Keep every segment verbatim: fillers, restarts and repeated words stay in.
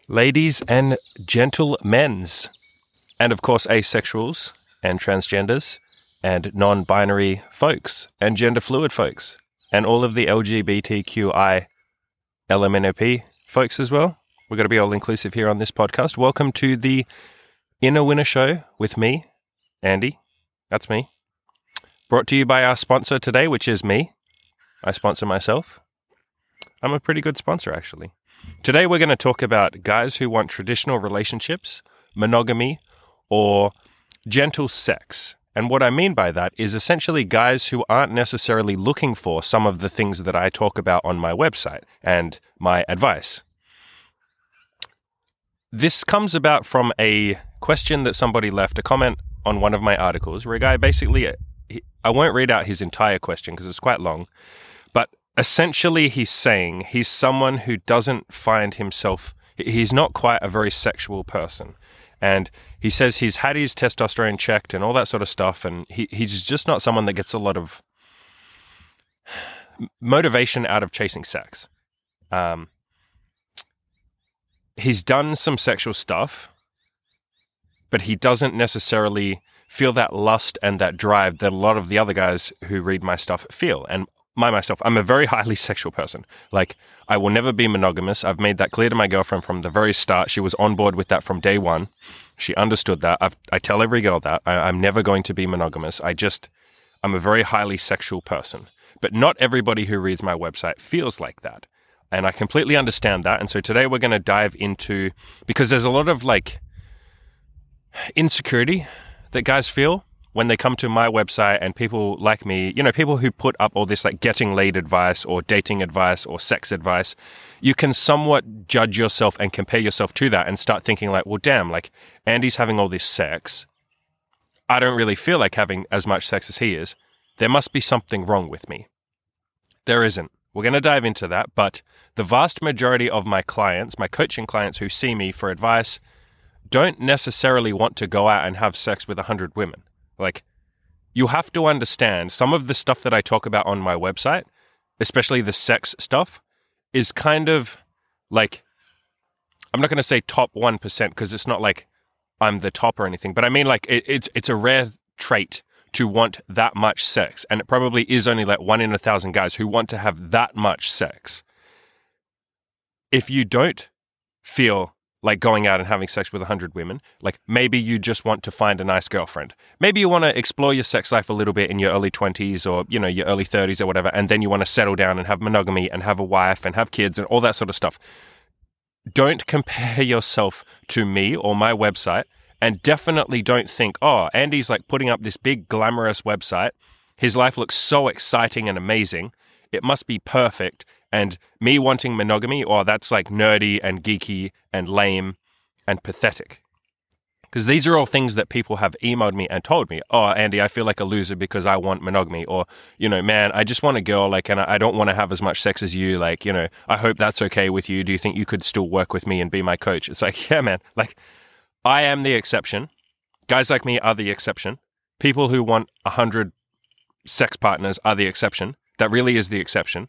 Ladies and gentlemen's, and of course asexuals and transgenders and non-binary folks and gender fluid folks and all of the L G B T Q I L M N O P folks as well. We're going to be all inclusive here on this podcast. Welcome to the Inner Winner Show with me, Andy. That's me. Brought to you by our sponsor today, which is me. I sponsor myself. I'm a pretty good sponsor, actually. Today we're going to talk about guys who want traditional relationships, monogamy, or gentle sex. And what I mean by that is essentially guys who aren't necessarily looking for some of the things that I talk about on my website and my advice. This comes about from a question that somebody left, a comment on one of my articles, where a guy basically, I won't read out his entire question because it's quite long, but essentially he's saying he's someone who doesn't find himself, he's not quite a very sexual person. And he says he's had his testosterone checked and all that sort of stuff, and he, he's just not someone that gets a lot of motivation out of chasing sex. Um, he's done some sexual stuff, but he doesn't necessarily feel that lust and that drive that a lot of the other guys who read my stuff feel. And my myself, I'm a very highly sexual person. Like, I will never be monogamous. I've made that clear to my girlfriend from the very start. She was on board with that from day one. She understood that. I've, I tell every girl that. I, I'm never going to be monogamous. I just, I'm a very highly sexual person. But not everybody who reads my website feels like that. And I completely understand that. And so today we're going to dive into, because there's a lot of like insecurity that guys feel when they come to my website, and people like me, you know, people who put up all this like getting laid advice or dating advice or sex advice, you can somewhat judge yourself and compare yourself to that and start thinking like, well, damn, like Andy's having all this sex. I don't really feel like having as much sex as he is. There must be something wrong with me. There isn't. We're going to dive into that, but the vast majority of my clients, my coaching clients who see me for advice, don't necessarily want to go out and have sex with a hundred women. Like, you have to understand some of the stuff that I talk about on my website, especially the sex stuff, is kind of like, I'm not going to say top one percent because it's not like I'm the top or anything, but I mean like it, it's it's a rare trait to want that much sex. And it probably is only like one in a thousand guys who want to have that much sex. If you don't feel like going out and having sex with a hundred women, like maybe you just want to find a nice girlfriend. Maybe you want to explore your sex life a little bit in your early twenties or, you know, your early thirties or whatever, and then you want to settle down and have monogamy and have a wife and have kids and all that sort of stuff. Don't compare yourself to me or my website, and definitely don't think, oh, Andy's like putting up this big glamorous website. His life looks so exciting and amazing. It must be perfect. And me wanting monogamy, oh, that's like nerdy and geeky and lame and pathetic. Because these are all things that people have emailed me and told me, oh, Andy, I feel like a loser because I want monogamy. Or, you know, man, I just want a girl, like, and I don't want to have as much sex as you. Like, you know, I hope that's okay with you. Do you think you could still work with me and be my coach? It's like, yeah, man, like, I am the exception. Guys like me are the exception. People who want a hundred sex partners are the exception. That really is the exception.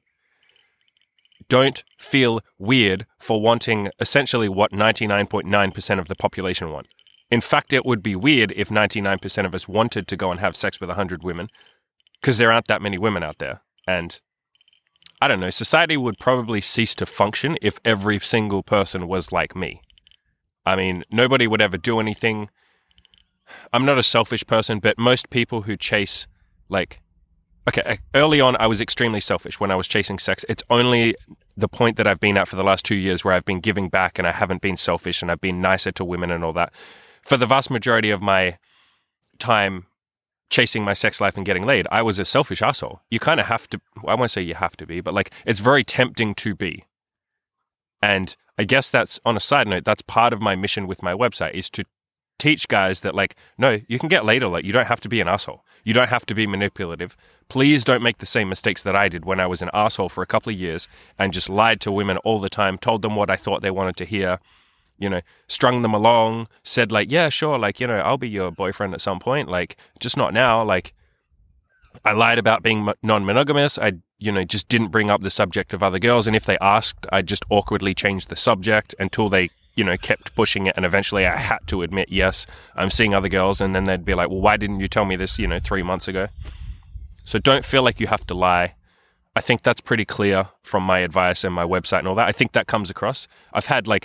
Don't feel weird for wanting essentially what ninety-nine point nine percent of the population want. In fact, it would be weird if ninety-nine percent of us wanted to go and have sex with one hundred women, because there aren't that many women out there. And I don't know, society would probably cease to function if every single person was like me. I mean, nobody would ever do anything. I'm not a selfish person, but most people who chase, like, okay, early on, I was extremely selfish when I was chasing sex. It's only the point that I've been at for the last two years where I've been giving back and I haven't been selfish and I've been nicer to women and all that. For the vast majority of my time chasing my sex life and getting laid, I was a selfish asshole. You kind of have to, I won't say you have to be, but like, it's very tempting to be. And I guess that's, on a side note, that's part of my mission with my website, is to teach guys that, like, no, you can get laid a lot. You don't have to be an asshole. You don't have to be manipulative. Please don't make the same mistakes that I did when I was an asshole for a couple of years and just lied to women all the time, told them what I thought they wanted to hear, you know, strung them along, said like, yeah, sure, like, you know, I'll be your boyfriend at some point, like, just not now. Like, I lied about being non-monogamous. I, you know, just didn't bring up the subject of other girls. And if they asked, I just awkwardly changed the subject until they you know, kept pushing it. And eventually I had to admit, yes, I'm seeing other girls. And then they'd be like, well, why didn't you tell me this, you know, three months ago? So don't feel like you have to lie. I think that's pretty clear from my advice and my website and all that. I think that comes across. I've had like,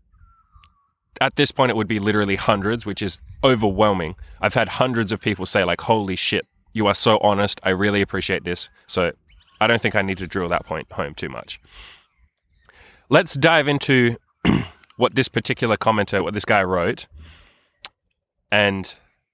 at this point, it would be literally hundreds, which is overwhelming. I've had hundreds of people say like, holy shit, you are so honest. I really appreciate this. So I don't think I need to drill that point home too much. Let's dive into what this particular commenter, what this guy wrote. And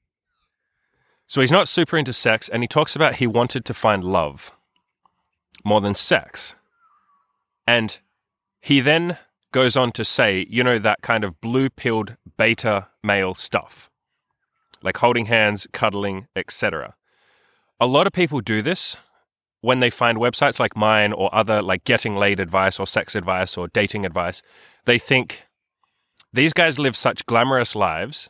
so he's not super into sex, and he talks about he wanted to find love more than sex. And he then goes on to say, you know, that kind of blue-pilled beta male stuff, like holding hands, cuddling, et cetera. A lot of people do this when they find websites like mine or other like getting laid advice or sex advice or dating advice. They think these guys live such glamorous lives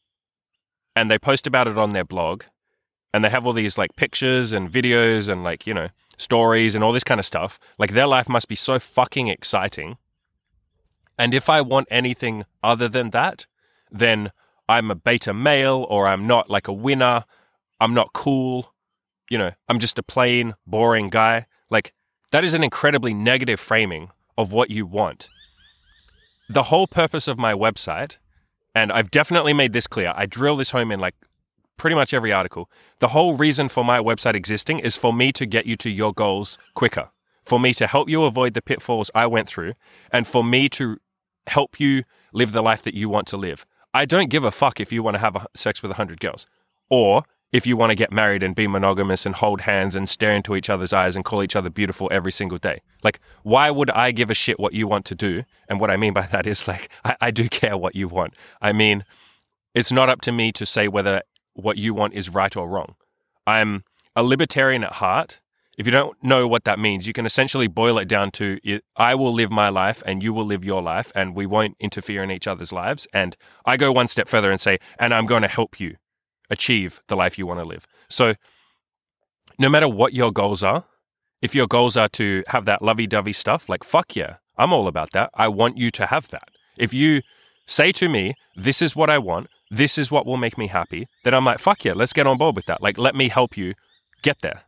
and they post about it on their blog and they have all these like pictures and videos and like, you know, stories and all this kind of stuff. Like their life must be so fucking exciting. And if I want anything other than that, then I'm a beta male or I'm not like a winner. I'm not cool. You know, I'm just a plain, boring guy. Like, that is an incredibly negative framing of what you want. The whole purpose of my website, and I've definitely made this clear, I drill this home in like pretty much every article. The whole reason for my website existing is for me to get you to your goals quicker, for me to help you avoid the pitfalls I went through, and for me to help you live the life that you want to live. I don't give a fuck if you want to have sex with a hundred girls, or if you want to get married and be monogamous and hold hands and stare into each other's eyes and call each other beautiful every single day. Like, why would I give a shit what you want to do? And what I mean by that is like, I, I do care what you want. I mean, it's not up to me to say whether what you want is right or wrong. I'm a libertarian at heart. If you don't know what that means, you can essentially boil it down to, I will live my life and you will live your life and we won't interfere in each other's lives. And I go one step further and say, and I'm going to help you achieve the life you want to live. So no matter what your goals are, if your goals are to have that lovey-dovey stuff, like, fuck yeah, I'm all about that. I want you to have that. If you say to me, this is what I want, this is what will make me happy, then I'm like, fuck yeah, let's get on board with that. Like, let me help you get there.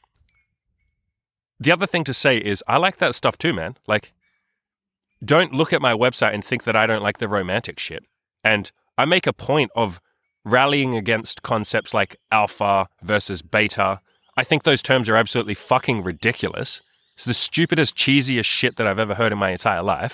The other thing to say is, I like that stuff too, man. Like, don't look at my website and think that I don't like the romantic shit. And I make a point of rallying against concepts like alpha versus beta. I think those terms are absolutely fucking ridiculous. It's the stupidest, cheesiest shit that I've ever heard in my entire life.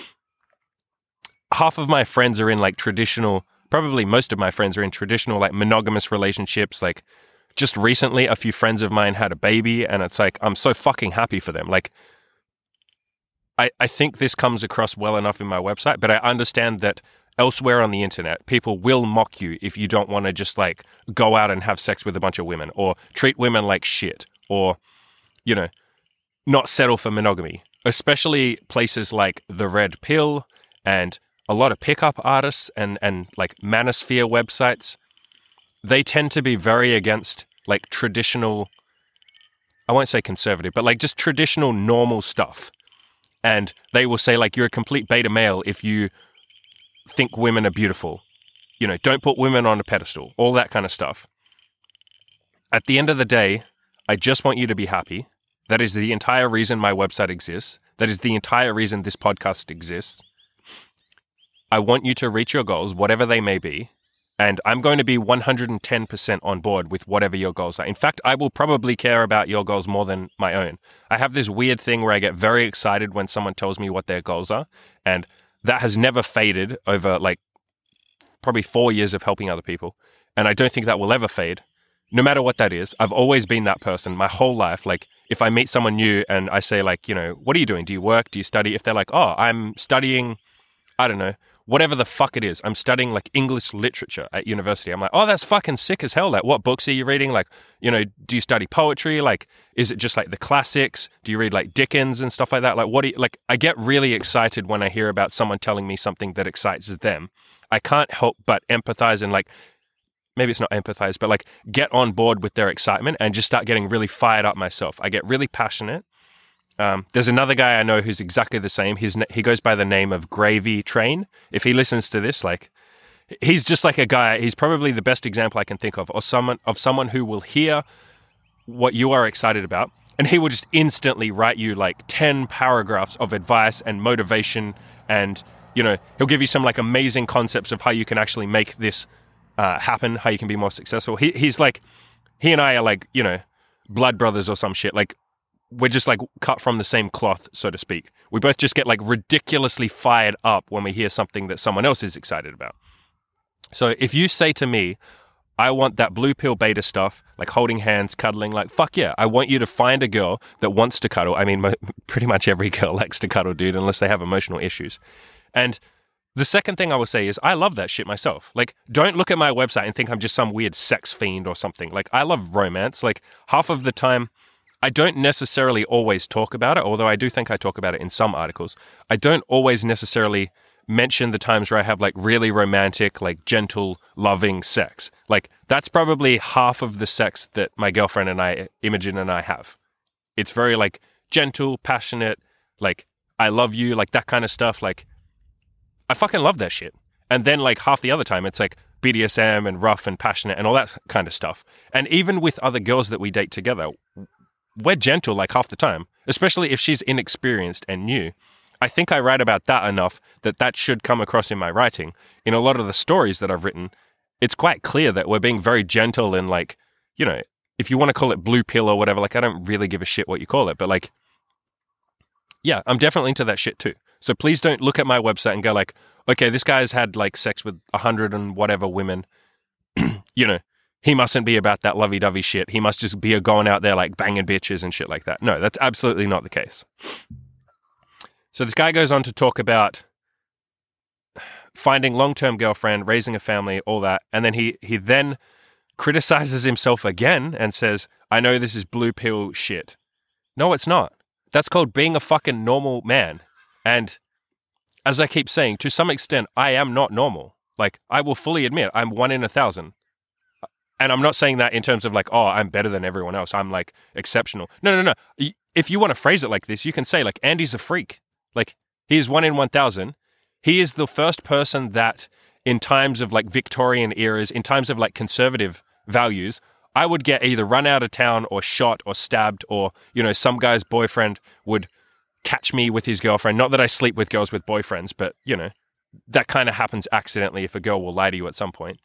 Half of my friends are in like traditional, probably most of my friends are in traditional like monogamous relationships. Like just recently, a few friends of mine had a baby and it's like, I'm so fucking happy for them. Like, I, I think this comes across well enough in my website, but I understand that elsewhere on the internet, people will mock you if you don't want to just like go out and have sex with a bunch of women or treat women like shit or, you know, not settle for monogamy, especially places like The Red Pill and a lot of pickup artists and, and like manosphere websites. They tend to be very against like traditional, I won't say conservative, but like just traditional normal stuff. And they will say like, you're a complete beta male if you think women are beautiful, you know, don't put women on a pedestal, all that kind of stuff. At the end of the day, I just want you to be happy. That is the entire reason my website exists. That is the entire reason this podcast exists. I want you to reach your goals, whatever they may be. And I'm going to be one hundred ten percent on board with whatever your goals are. In fact, I will probably care about your goals more than my own. I have this weird thing where I get very excited when someone tells me what their goals are. And that has never faded over like probably four years of helping other people. And I don't think that will ever fade, no matter what that is. I've always been that person my whole life. Like if I meet someone new and I say like, you know, what are you doing? Do you work? Do you study? If they're like, oh, I'm studying, I don't know, whatever the fuck it is. I'm studying like English literature at university. I'm like, oh, that's fucking sick as hell. Like, what books are you reading? Like, you know, do you study poetry? Like, is it just like the classics? Do you read like Dickens and stuff like that? Like, what do you, like, I get really excited when I hear about someone telling me something that excites them. I can't help but empathize and like, maybe it's not empathize, but like get on board with their excitement and just start getting really fired up myself. I get really passionate Um, there's another guy I know who's exactly the same. His he goes by the name of Gravy Train. If he listens to this, like, he's just like a guy. He's probably the best example I can think of, or someone of someone who will hear what you are excited about, and he will just instantly write you like ten paragraphs of advice and motivation, and you know he'll give you some like amazing concepts of how you can actually make this uh, happen, how you can be more successful. He he's like, he and I are like, you know, blood brothers or some shit. Like, we're just like cut from the same cloth, so to speak. We both just get like ridiculously fired up when we hear something that someone else is excited about. So if you say to me, I want that blue pill beta stuff, like holding hands, cuddling, like, fuck yeah, I want you to find a girl that wants to cuddle. I mean, mo- pretty much every girl likes to cuddle, dude, unless they have emotional issues. And the second thing I will say is I love that shit myself. Like, don't look at my website and think I'm just some weird sex fiend or something. Like, I love romance. Like, half of the time, I don't necessarily always talk about it, although I do think I talk about it in some articles. I don't always necessarily mention the times where I have like really romantic, like gentle, loving sex. Like, that's probably half of the sex that my girlfriend and I, Imogen and I have. It's very like gentle, passionate, like I love you, like that kind of stuff. Like, I fucking love that shit. And then like half the other time it's like B D S M and rough and passionate and all that kind of stuff. And even with other girls that we date together, we're gentle like half the time, especially if she's inexperienced and new. I think I write about that enough that that should come across in my writing. In a lot of the stories that I've written, it's quite clear that we're being very gentle and like, you know, if you want to call it blue pill or whatever, like I don't really give a shit what you call it, but like, yeah, I'm definitely into that shit too. So please don't look at my website and go like, okay, this guy's had like sex with a hundred and whatever women, you know, he mustn't be about that lovey-dovey shit. He must just be a going out there like banging bitches and shit like that. No, that's absolutely not the case. So this guy goes on to talk about finding long-term girlfriend, raising a family, all that. And then he, he then criticizes himself again and says, I know this is blue pill shit. No, it's not. That's called being a fucking normal man. And as I keep saying, to some extent, I am not normal. Like, I will fully admit I'm one in a thousand. And I'm not saying that in terms of like, oh, I'm better than everyone else. I'm like exceptional. No, no, no. If you want to phrase it like this, you can say like, Andy's a freak. Like, he is one in one thousand. He is the first person that in times of like Victorian eras, in times of like conservative values, I would get either run out of town or shot or stabbed, or, you know, some guy's boyfriend would catch me with his girlfriend. Not that I sleep with girls with boyfriends, but, you know, that kind of happens accidentally if a girl will lie to you at some point.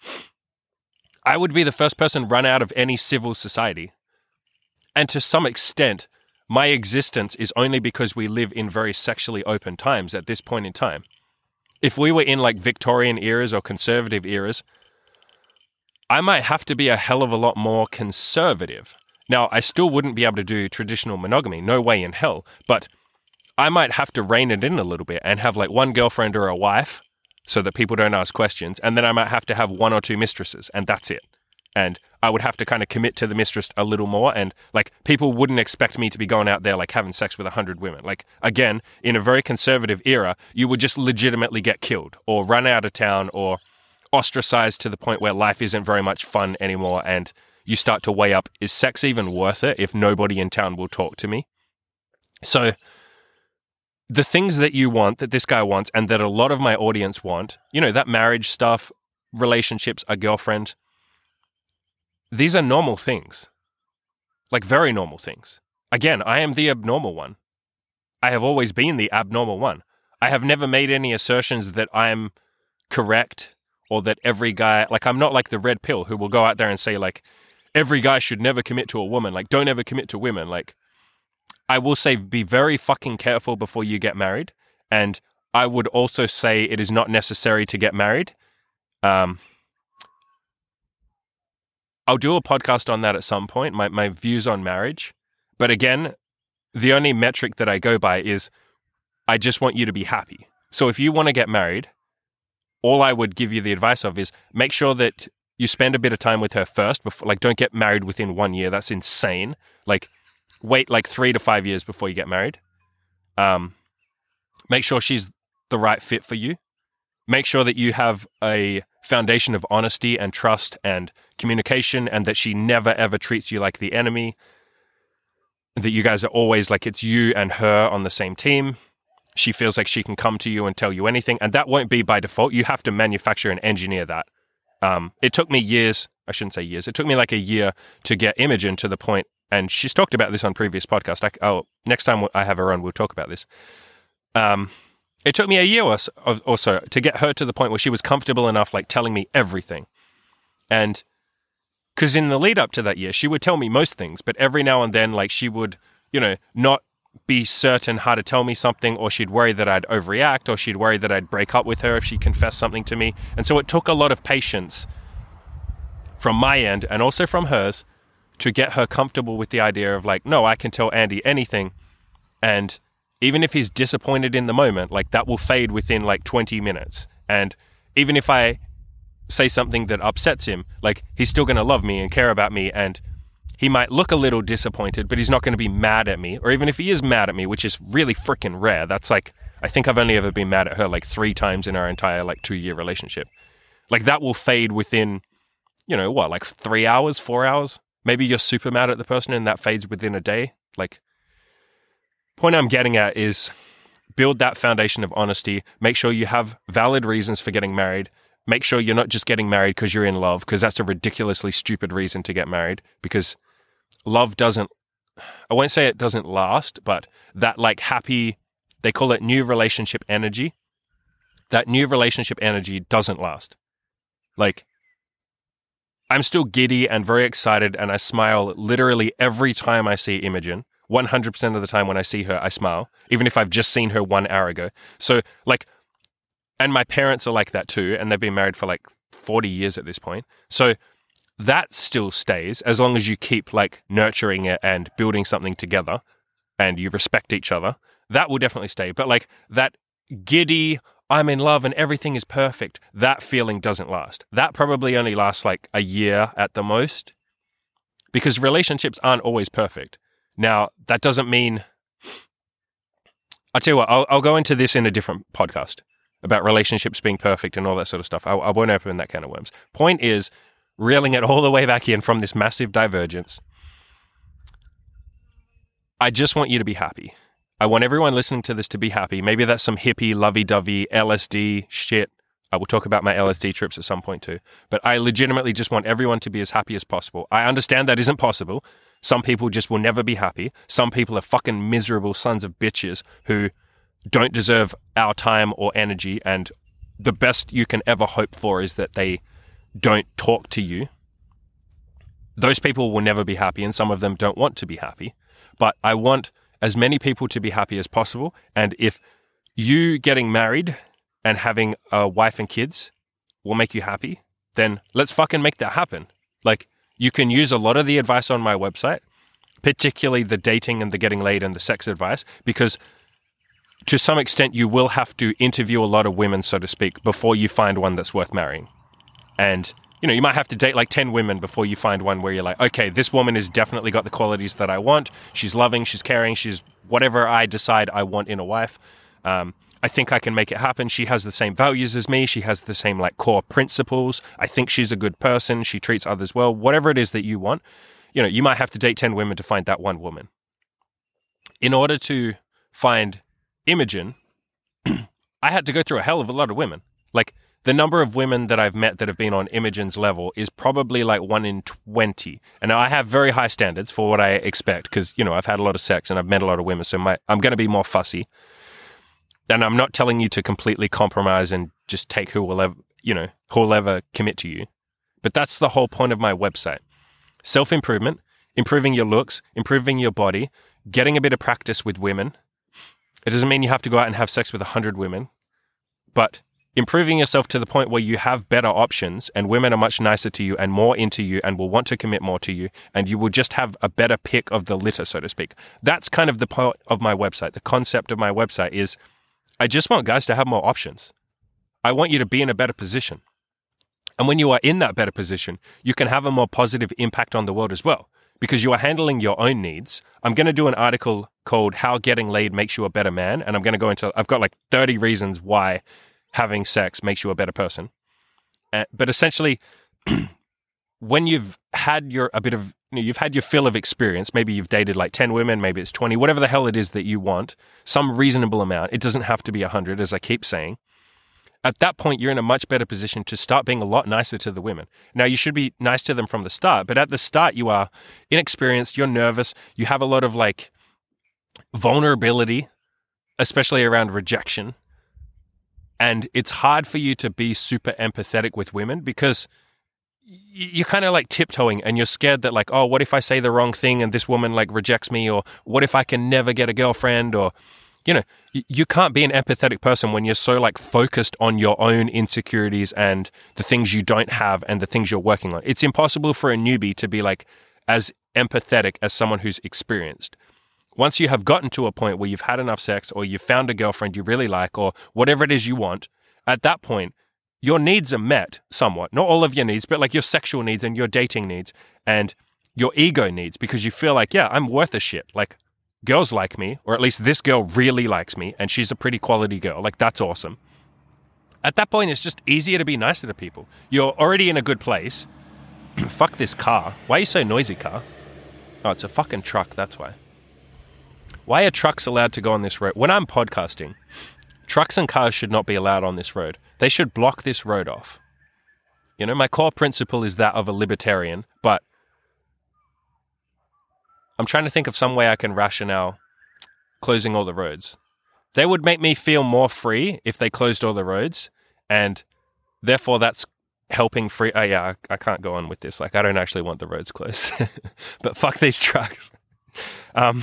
I would be the first person run out of any civil society. And to some extent, my existence is only because we live in very sexually open times at this point in time. If we were in like Victorian eras or conservative eras, I might have to be a hell of a lot more conservative. Now, I still wouldn't be able to do traditional monogamy, no way in hell, but I might have to rein it in a little bit and have like one girlfriend or a wife so that people don't ask questions, and then I might have to have one or two mistresses, and that's it. And I would have to kind of commit to the mistress a little more, and like people wouldn't expect me to be going out there like having sex with a hundred women. Like, again, in a very conservative era, you would just legitimately get killed or run out of town or ostracized to the point where life isn't very much fun anymore, and you start to weigh up, is sex even worth it if nobody in town will talk to me? So the things that you want, that this guy wants, and that a lot of my audience want, you know, that marriage stuff, relationships, a girlfriend, these are normal things. Like, very normal things. Again, I am the abnormal one. I have always been the abnormal one. I have never made any assertions that I'm correct or that every guy, like, I'm not like the red pill who will go out there and say, like, every guy should never commit to a woman. Like, don't ever commit to women. Like, I will say be very fucking careful before you get married. And I would also say it is not necessary to get married. Um, I'll do a podcast on that at some point, my, my views on marriage. But again, the only metric that I go by is I just want you to be happy. So if you want to get married, all I would give you the advice of is make sure that you spend a bit of time with her first. Before, like, don't get married within one year. That's insane. Like, wait like three to five years before you get married. Um, make sure she's the right fit for you. Make sure that you have a foundation of honesty and trust and communication, and that she never ever treats you like the enemy. that you guys are always like, it's you and her on the same team. She feels like she can come to you and tell you anything. And that won't be by default. You have to manufacture and engineer that. Um, it took me years. I shouldn't say years. It took me like a year to get Imogen to the point. And she's talked about this on previous podcasts. I, oh, next time I have her on, we'll talk about this. Um, it took me a year or so, or so to get her to the point where she was comfortable enough, like telling me everything. And because in the lead up to that year, she would tell me most things, but every now and then, like she would, you know, not be certain how to tell me something, or she'd worry that I'd overreact, or she'd worry that I'd break up with her if she confessed something to me. And so it took a lot of patience from my end and also from hers to get her comfortable with the idea of like, no, I can tell Andy anything. And even if he's disappointed in the moment, like that will fade within like twenty minutes. And even if I say something that upsets him, like he's still going to love me and care about me, and he might look a little disappointed, but he's not going to be mad at me. Or even if he is mad at me, which is really freaking rare, that's like, I think I've only ever been mad at her like three times in our entire like two year relationship. Like that will fade within, you know, what, like three hours, four hours? Maybe you're super mad at the person and that fades within a day. Like, point I'm getting at is build that foundation of honesty. Make sure you have valid reasons for getting married. Make sure you're not just getting married because you're in love, because that's a ridiculously stupid reason to get married, because love doesn't, I won't say it doesn't last, but that like happy, they call it new relationship energy. That new relationship energy doesn't last. Like, I'm still giddy and very excited, and I smile literally every time I see Imogen. one hundred percent of the time when I see her, I smile, even if I've just seen her one hour ago. So like, and my parents are like that too, and they've been married for like forty years at this point. So that still stays as long as you keep like nurturing it and building something together and you respect each other. That will definitely stay. But like that giddy, I'm in love and everything is perfect, that feeling doesn't last. That probably only lasts like a year at the most, because relationships aren't always perfect. Now, that doesn't mean, I'll tell you what, I'll, I'll go into this in a different podcast about relationships being perfect and all that sort of stuff. I, I won't open that can of worms. Point is, reeling it all the way back in from this massive divergence, I just want you to be happy. I want everyone listening to this to be happy. Maybe that's some hippie, lovey-dovey, L S D shit. I will talk about my L S D trips at some point too. But I legitimately just want everyone to be as happy as possible. I understand that isn't possible. Some people just will never be happy. Some people are fucking miserable sons of bitches who don't deserve our time or energy, and the best you can ever hope for is that they don't talk to you. Those people will never be happy, and some of them don't want to be happy. But I want as many people to be happy as possible, and if you getting married and having a wife and kids will make you happy, then let's fucking make that happen. Like, you can use a lot of the advice on my website, particularly the dating and the getting laid and the sex advice, because to some extent, you will have to interview a lot of women, so to speak, before you find one that's worth marrying. And, you know, you might have to date like ten women before you find one where you're like, okay, this woman has definitely got the qualities that I want. She's loving, she's caring, she's whatever I decide I want in a wife. Um, I think I can make it happen. She has the same values as me. She has the same like core principles. I think she's a good person. She treats others well. Whatever it is that you want, you know, you might have to date ten women to find that one woman. In order to find Imogen, I had to go through a hell of a lot of women. Like, the number of women that I've met that have been on Imogen's level is probably like one in twenty. And I have very high standards for what I expect because, you know, I've had a lot of sex and I've met a lot of women, so my, I'm going to be more fussy. And I'm not telling you to completely compromise and just take who will ever, you know, who will ever commit to you. But that's the whole point of my website. Self-improvement, improving your looks, improving your body, getting a bit of practice with women. It doesn't mean you have to go out and have sex with a hundred women, but improving yourself to the point where you have better options and women are much nicer to you and more into you and will want to commit more to you, and you will just have a better pick of the litter, so to speak. That's kind of the part of my website. The concept of my website is I just want guys to have more options. I want you to be in a better position. And when you are in that better position, you can have a more positive impact on the world as well, because you are handling your own needs. I'm going to do an article called How Getting Laid Makes You a Better Man, and I'm going to go into, I've got like thirty reasons why having sex makes you a better person. Uh, but essentially, when you've had your a bit of you know, you've had your fill of experience, maybe you've dated like ten women, maybe it's twenty, whatever the hell it is that you want, some reasonable amount. It doesn't have to be one hundred, as I keep saying. At that point, you're in a much better position to start being a lot nicer to the women. Now, you should be nice to them from the start, but at the start, you are inexperienced, you're nervous, you have a lot of like vulnerability, especially around rejection. And it's hard for you to be super empathetic with women because you're kind of like tiptoeing and you're scared that like, oh, what if I say the wrong thing and this woman like rejects me? Or what if I can never get a girlfriend? Or, you know, you can't be an empathetic person when you're so like focused on your own insecurities and the things you don't have and the things you're working on. It's impossible for a newbie to be like as empathetic as someone who's experienced. Once you have gotten to a point where you've had enough sex or you've found a girlfriend you really like or whatever it is you want, at that point, your needs are met somewhat. Not all of your needs, but like your sexual needs and your dating needs and your ego needs because you feel like, yeah, I'm worth a shit. Like, girls like me, or at least this girl really likes me, and she's a pretty quality girl. Like, that's awesome. At that point, it's just easier to be nicer to people. You're already in a good place. Fuck this car. Why are you so noisy, car? Oh, it's a fucking truck, that's why. Why are trucks allowed to go on this road? When I'm podcasting, trucks and cars should not be allowed on this road. They should block this road off. You know, my core principle is that of a libertarian, but I'm trying to think of some way I can rationale closing all the roads. They would make me feel more free if they closed all the roads, and therefore that's helping free. Oh yeah, I, I can't go on with this. Like, I don't actually want the roads closed, but fuck these trucks. Um,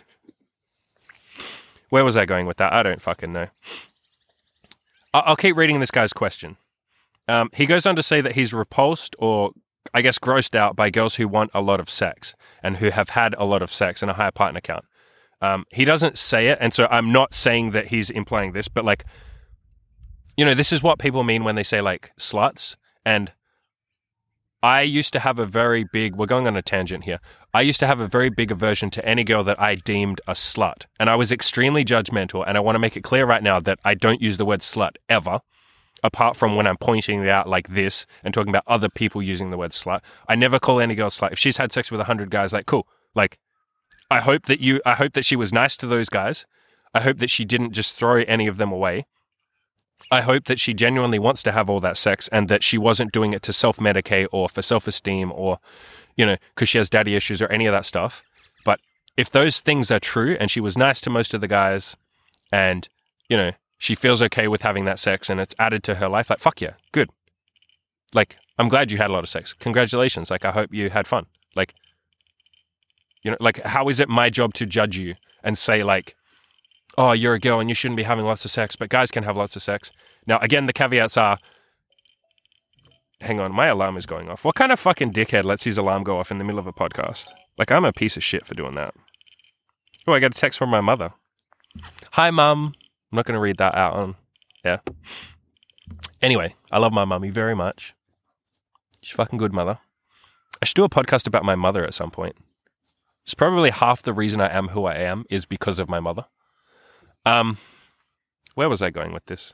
where was I going with that? I don't fucking know. I'll, I'll keep reading this guy's question. Um, he goes on to say that he's repulsed or I guess grossed out by girls who want a lot of sex and who have had a lot of sex and a high partner count. Um, he doesn't say it, and so I'm not saying that he's implying this, but like, you know, this is what people mean when they say like sluts. And I used to have a very big, we're going on a tangent here. I used to have a very big aversion to any girl that I deemed a slut. And I was extremely judgmental, and I want to make it clear right now that I don't use the word slut ever. Apart from when I'm pointing it out like this and talking about other people using the word slut. I never call any girl slut. If she's had sex with a hundred guys, like, cool. Like, I hope that you, I hope that she was nice to those guys. I hope that she didn't just throw any of them away. I hope that she genuinely wants to have all that sex and that she wasn't doing it to self-medicate or for self-esteem or, you know, because she has daddy issues or any of that stuff. But if those things are true and she was nice to most of the guys and, you know, she feels okay with having that sex and it's added to her life, like, fuck yeah, good. Like, I'm glad you had a lot of sex. Congratulations. Like, I hope you had fun. Like, you know, like, how is it my job to judge you and say, like, oh, you're a girl and you shouldn't be having lots of sex, but guys can have lots of sex. Now, again, the caveats are, hang on, my alarm is going off. What kind of fucking dickhead lets his alarm go off in the middle of a podcast? Like, I'm a piece of shit for doing that. Oh, I got a text from my mother. Hi, Mum. I'm not going to read that out on, yeah. Anyway, I love my mummy very much. She's a fucking good mother. I should do a podcast about my mother at some point. It's probably half the reason I am who I am is because of my mother. Um, where was I going with this?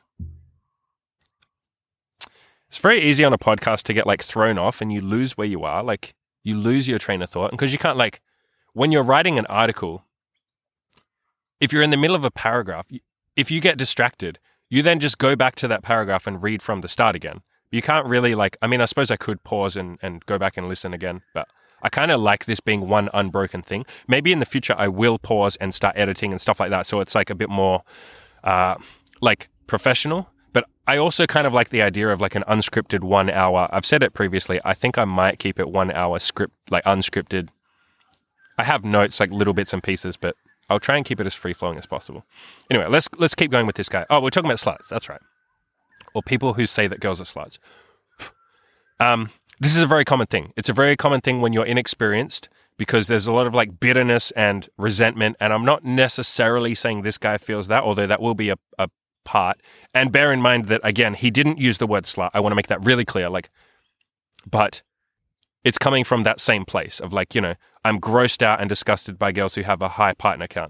It's very easy on a podcast to get like thrown off and you lose where you are. Like, you lose your train of thought. And because you can't, like, when you're writing an article, if you're in the middle of a paragraph, you, if you get distracted, you then just go back to that paragraph and read from the start again. You can't really like, I mean, I suppose I could pause and, and go back and listen again, but I kind of like this being one unbroken thing. Maybe in the future I will pause and start editing and stuff like that. So it's like a bit more uh, like professional, but I also kind of like the idea of like an unscripted one hour. I've said it previously. I think I might keep it one hour script, like unscripted. I have notes, like little bits and pieces, but I'll try and keep it as free-flowing as possible. Anyway, let's let's keep going with this guy. Oh, we're talking about sluts. That's right. Or people who say that girls are sluts. Um, this is a very common thing. It's a very common thing when you're inexperienced because there's a lot of like bitterness and resentment. And I'm not necessarily saying this guy feels that, although that will be a, a part. And bear in mind that, again, he didn't use the word slut. I want to make that really clear. Like, but it's coming from that same place of like, you know, I'm grossed out and disgusted by girls who have a high partner count.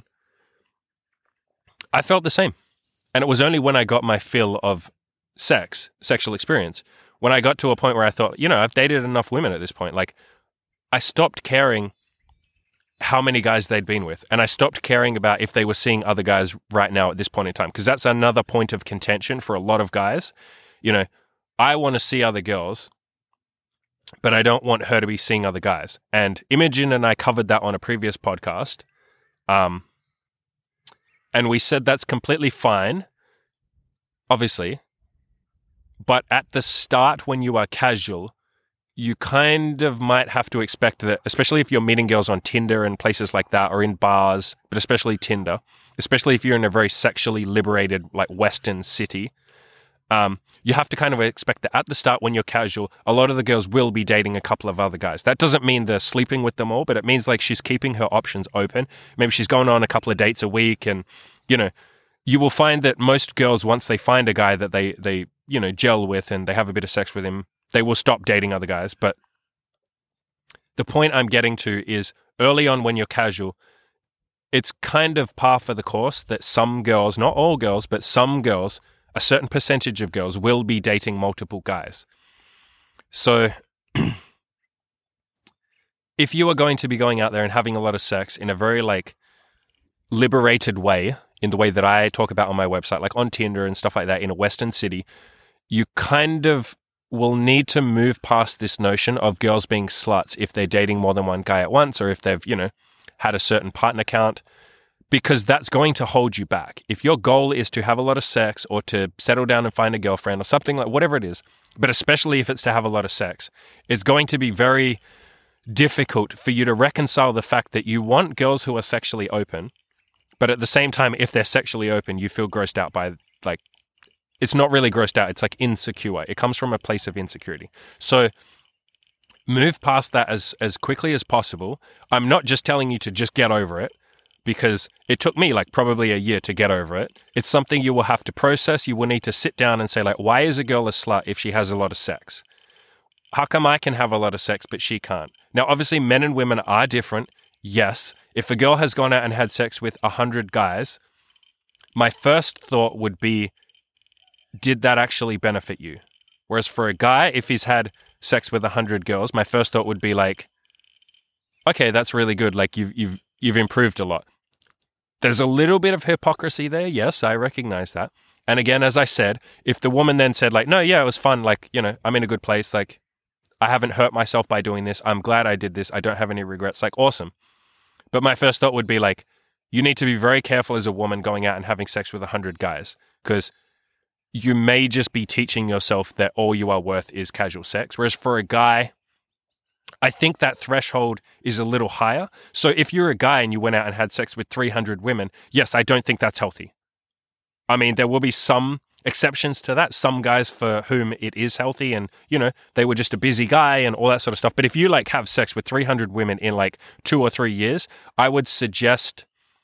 I felt the same. And it was only when I got my fill of sex, sexual experience, when I got to a point where I thought, you know, I've dated enough women at this point, like I stopped caring how many guys they'd been with. And I stopped caring about if they were seeing other guys right now at this point in time. Because that's another point of contention for a lot of guys. You know, I want to see other girls, but I don't want her to be seeing other guys. And Imogen and I covered that on a previous podcast. Um, and we said that's completely fine, obviously. But at the start, when you are casual, you kind of might have to expect that, especially if you're meeting girls on Tinder and places like that, or in bars, but especially Tinder, especially if you're in a very sexually liberated, like Western city, um, you have to kind of expect that at the start when you're casual, a lot of the girls will be dating a couple of other guys. That doesn't mean they're sleeping with them all, but it means like she's keeping her options open. Maybe she's going on a couple of dates a week, and, you know, you will find that most girls, once they find a guy that they, they you know, gel with and they have a bit of sex with him, they will stop dating other guys. But the point I'm getting to is early on when you're casual, it's kind of par for the course that some girls, not all girls, but some girls, a certain percentage of girls will be dating multiple guys. So if you are going to be going out there and having a lot of sex in a very like liberated way, in the way that I talk about on my website, like on Tinder and stuff like that in a Western city, you kind of will need to move past this notion of girls being sluts if they're dating more than one guy at once, or if they've, you know, had a certain partner count, because that's going to hold you back. If your goal is to have a lot of sex or to settle down and find a girlfriend or something like whatever it is, but especially if it's to have a lot of sex, it's going to be very difficult for you to reconcile the fact that you want girls who are sexually open, but at the same time, if they're sexually open, you feel grossed out by, like, it's not really grossed out. It's like insecure. It comes from a place of insecurity. So move past that as, as quickly as possible. I'm not just telling you to just get over it, because it took me like probably a year to get over it. It's something you will have to process. You will need to sit down and say, like, why is a girl a slut if she has a lot of sex? How come I can have a lot of sex, but she can't? Now, obviously, men and women are different. Yes. If a girl has gone out and had sex with a hundred guys, my first thought would be, did that actually benefit you? Whereas for a guy, if he's had sex with a hundred girls, my first thought would be like, okay, that's really good. Like you've you've you've improved a lot. There's a little bit of hypocrisy there. Yes, I recognize that. And again, as I said, if the woman then said like, no, yeah, it was fun. Like, you know, I'm in a good place. Like, I haven't hurt myself by doing this. I'm glad I did this. I don't have any regrets. Like, awesome. But my first thought would be like, you need to be very careful as a woman going out and having sex with a hundred guys, because you may just be teaching yourself that all you are worth is casual sex. Whereas for a guy, I think that threshold is a little higher. So if you're a guy and you went out and had sex with three hundred women, yes, I don't think that's healthy. I mean, there will be some exceptions to that. Some guys for whom it is healthy and, you know, they were just a busy guy and all that sort of stuff. But if you like have sex with three hundred women in like two or three years, I would suggest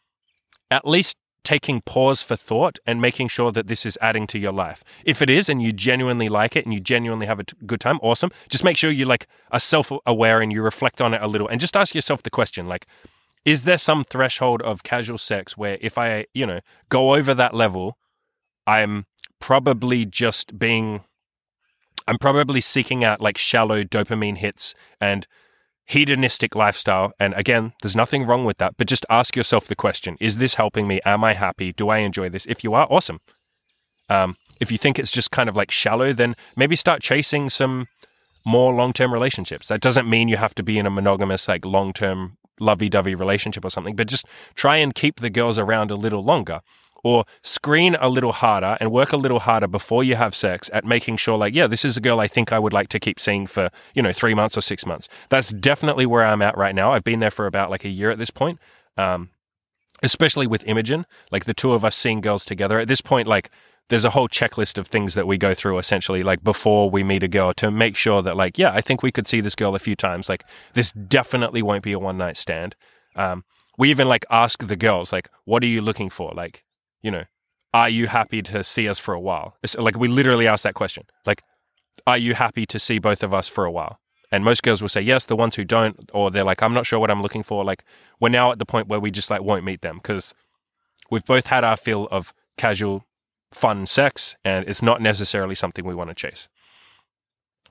at least taking pause for thought and making sure that this is adding to your life. If it is and you genuinely like it and you genuinely have a t- good time, awesome. Just make sure you like are self-aware and you reflect on it a little and just ask yourself the question, like, is there some threshold of casual sex where if I, you know, go over that level, I'm probably just being, I'm probably seeking out like shallow dopamine hits and hedonistic lifestyle. And again, there's nothing wrong with that, but just ask yourself the question, is this helping me? Am I happy? Do I enjoy this? If you are, awesome. Um, if you think it's just kind of like shallow, then maybe start chasing some more long-term relationships. That doesn't mean you have to be in a monogamous, like long-term lovey-dovey relationship or something, but just try and keep the girls around a little longer, or screen a little harder and work a little harder before you have sex at making sure like, yeah, this is a girl I think I would like to keep seeing for, you know, three months or six months. That's definitely where I'm at right now. I've been there for about like a year at this point, um, especially with Imogen, like the two of us seeing girls together. At this point, like there's a whole checklist of things that we go through essentially like before we meet a girl to make sure that like, yeah, I think we could see this girl a few times. Like this definitely won't be a one night stand. Um, we even like ask the girls, like, what are you looking for? Like, you know, are you happy to see us for a while? It's like we literally ask that question. Like, are you happy to see both of us for a while? And most girls will say yes. The ones who don't, or they're like, I'm not sure what I'm looking for. Like, we're now at the point where we just like won't meet them because we've both had our fill of casual, fun sex, and it's not necessarily something we want to chase.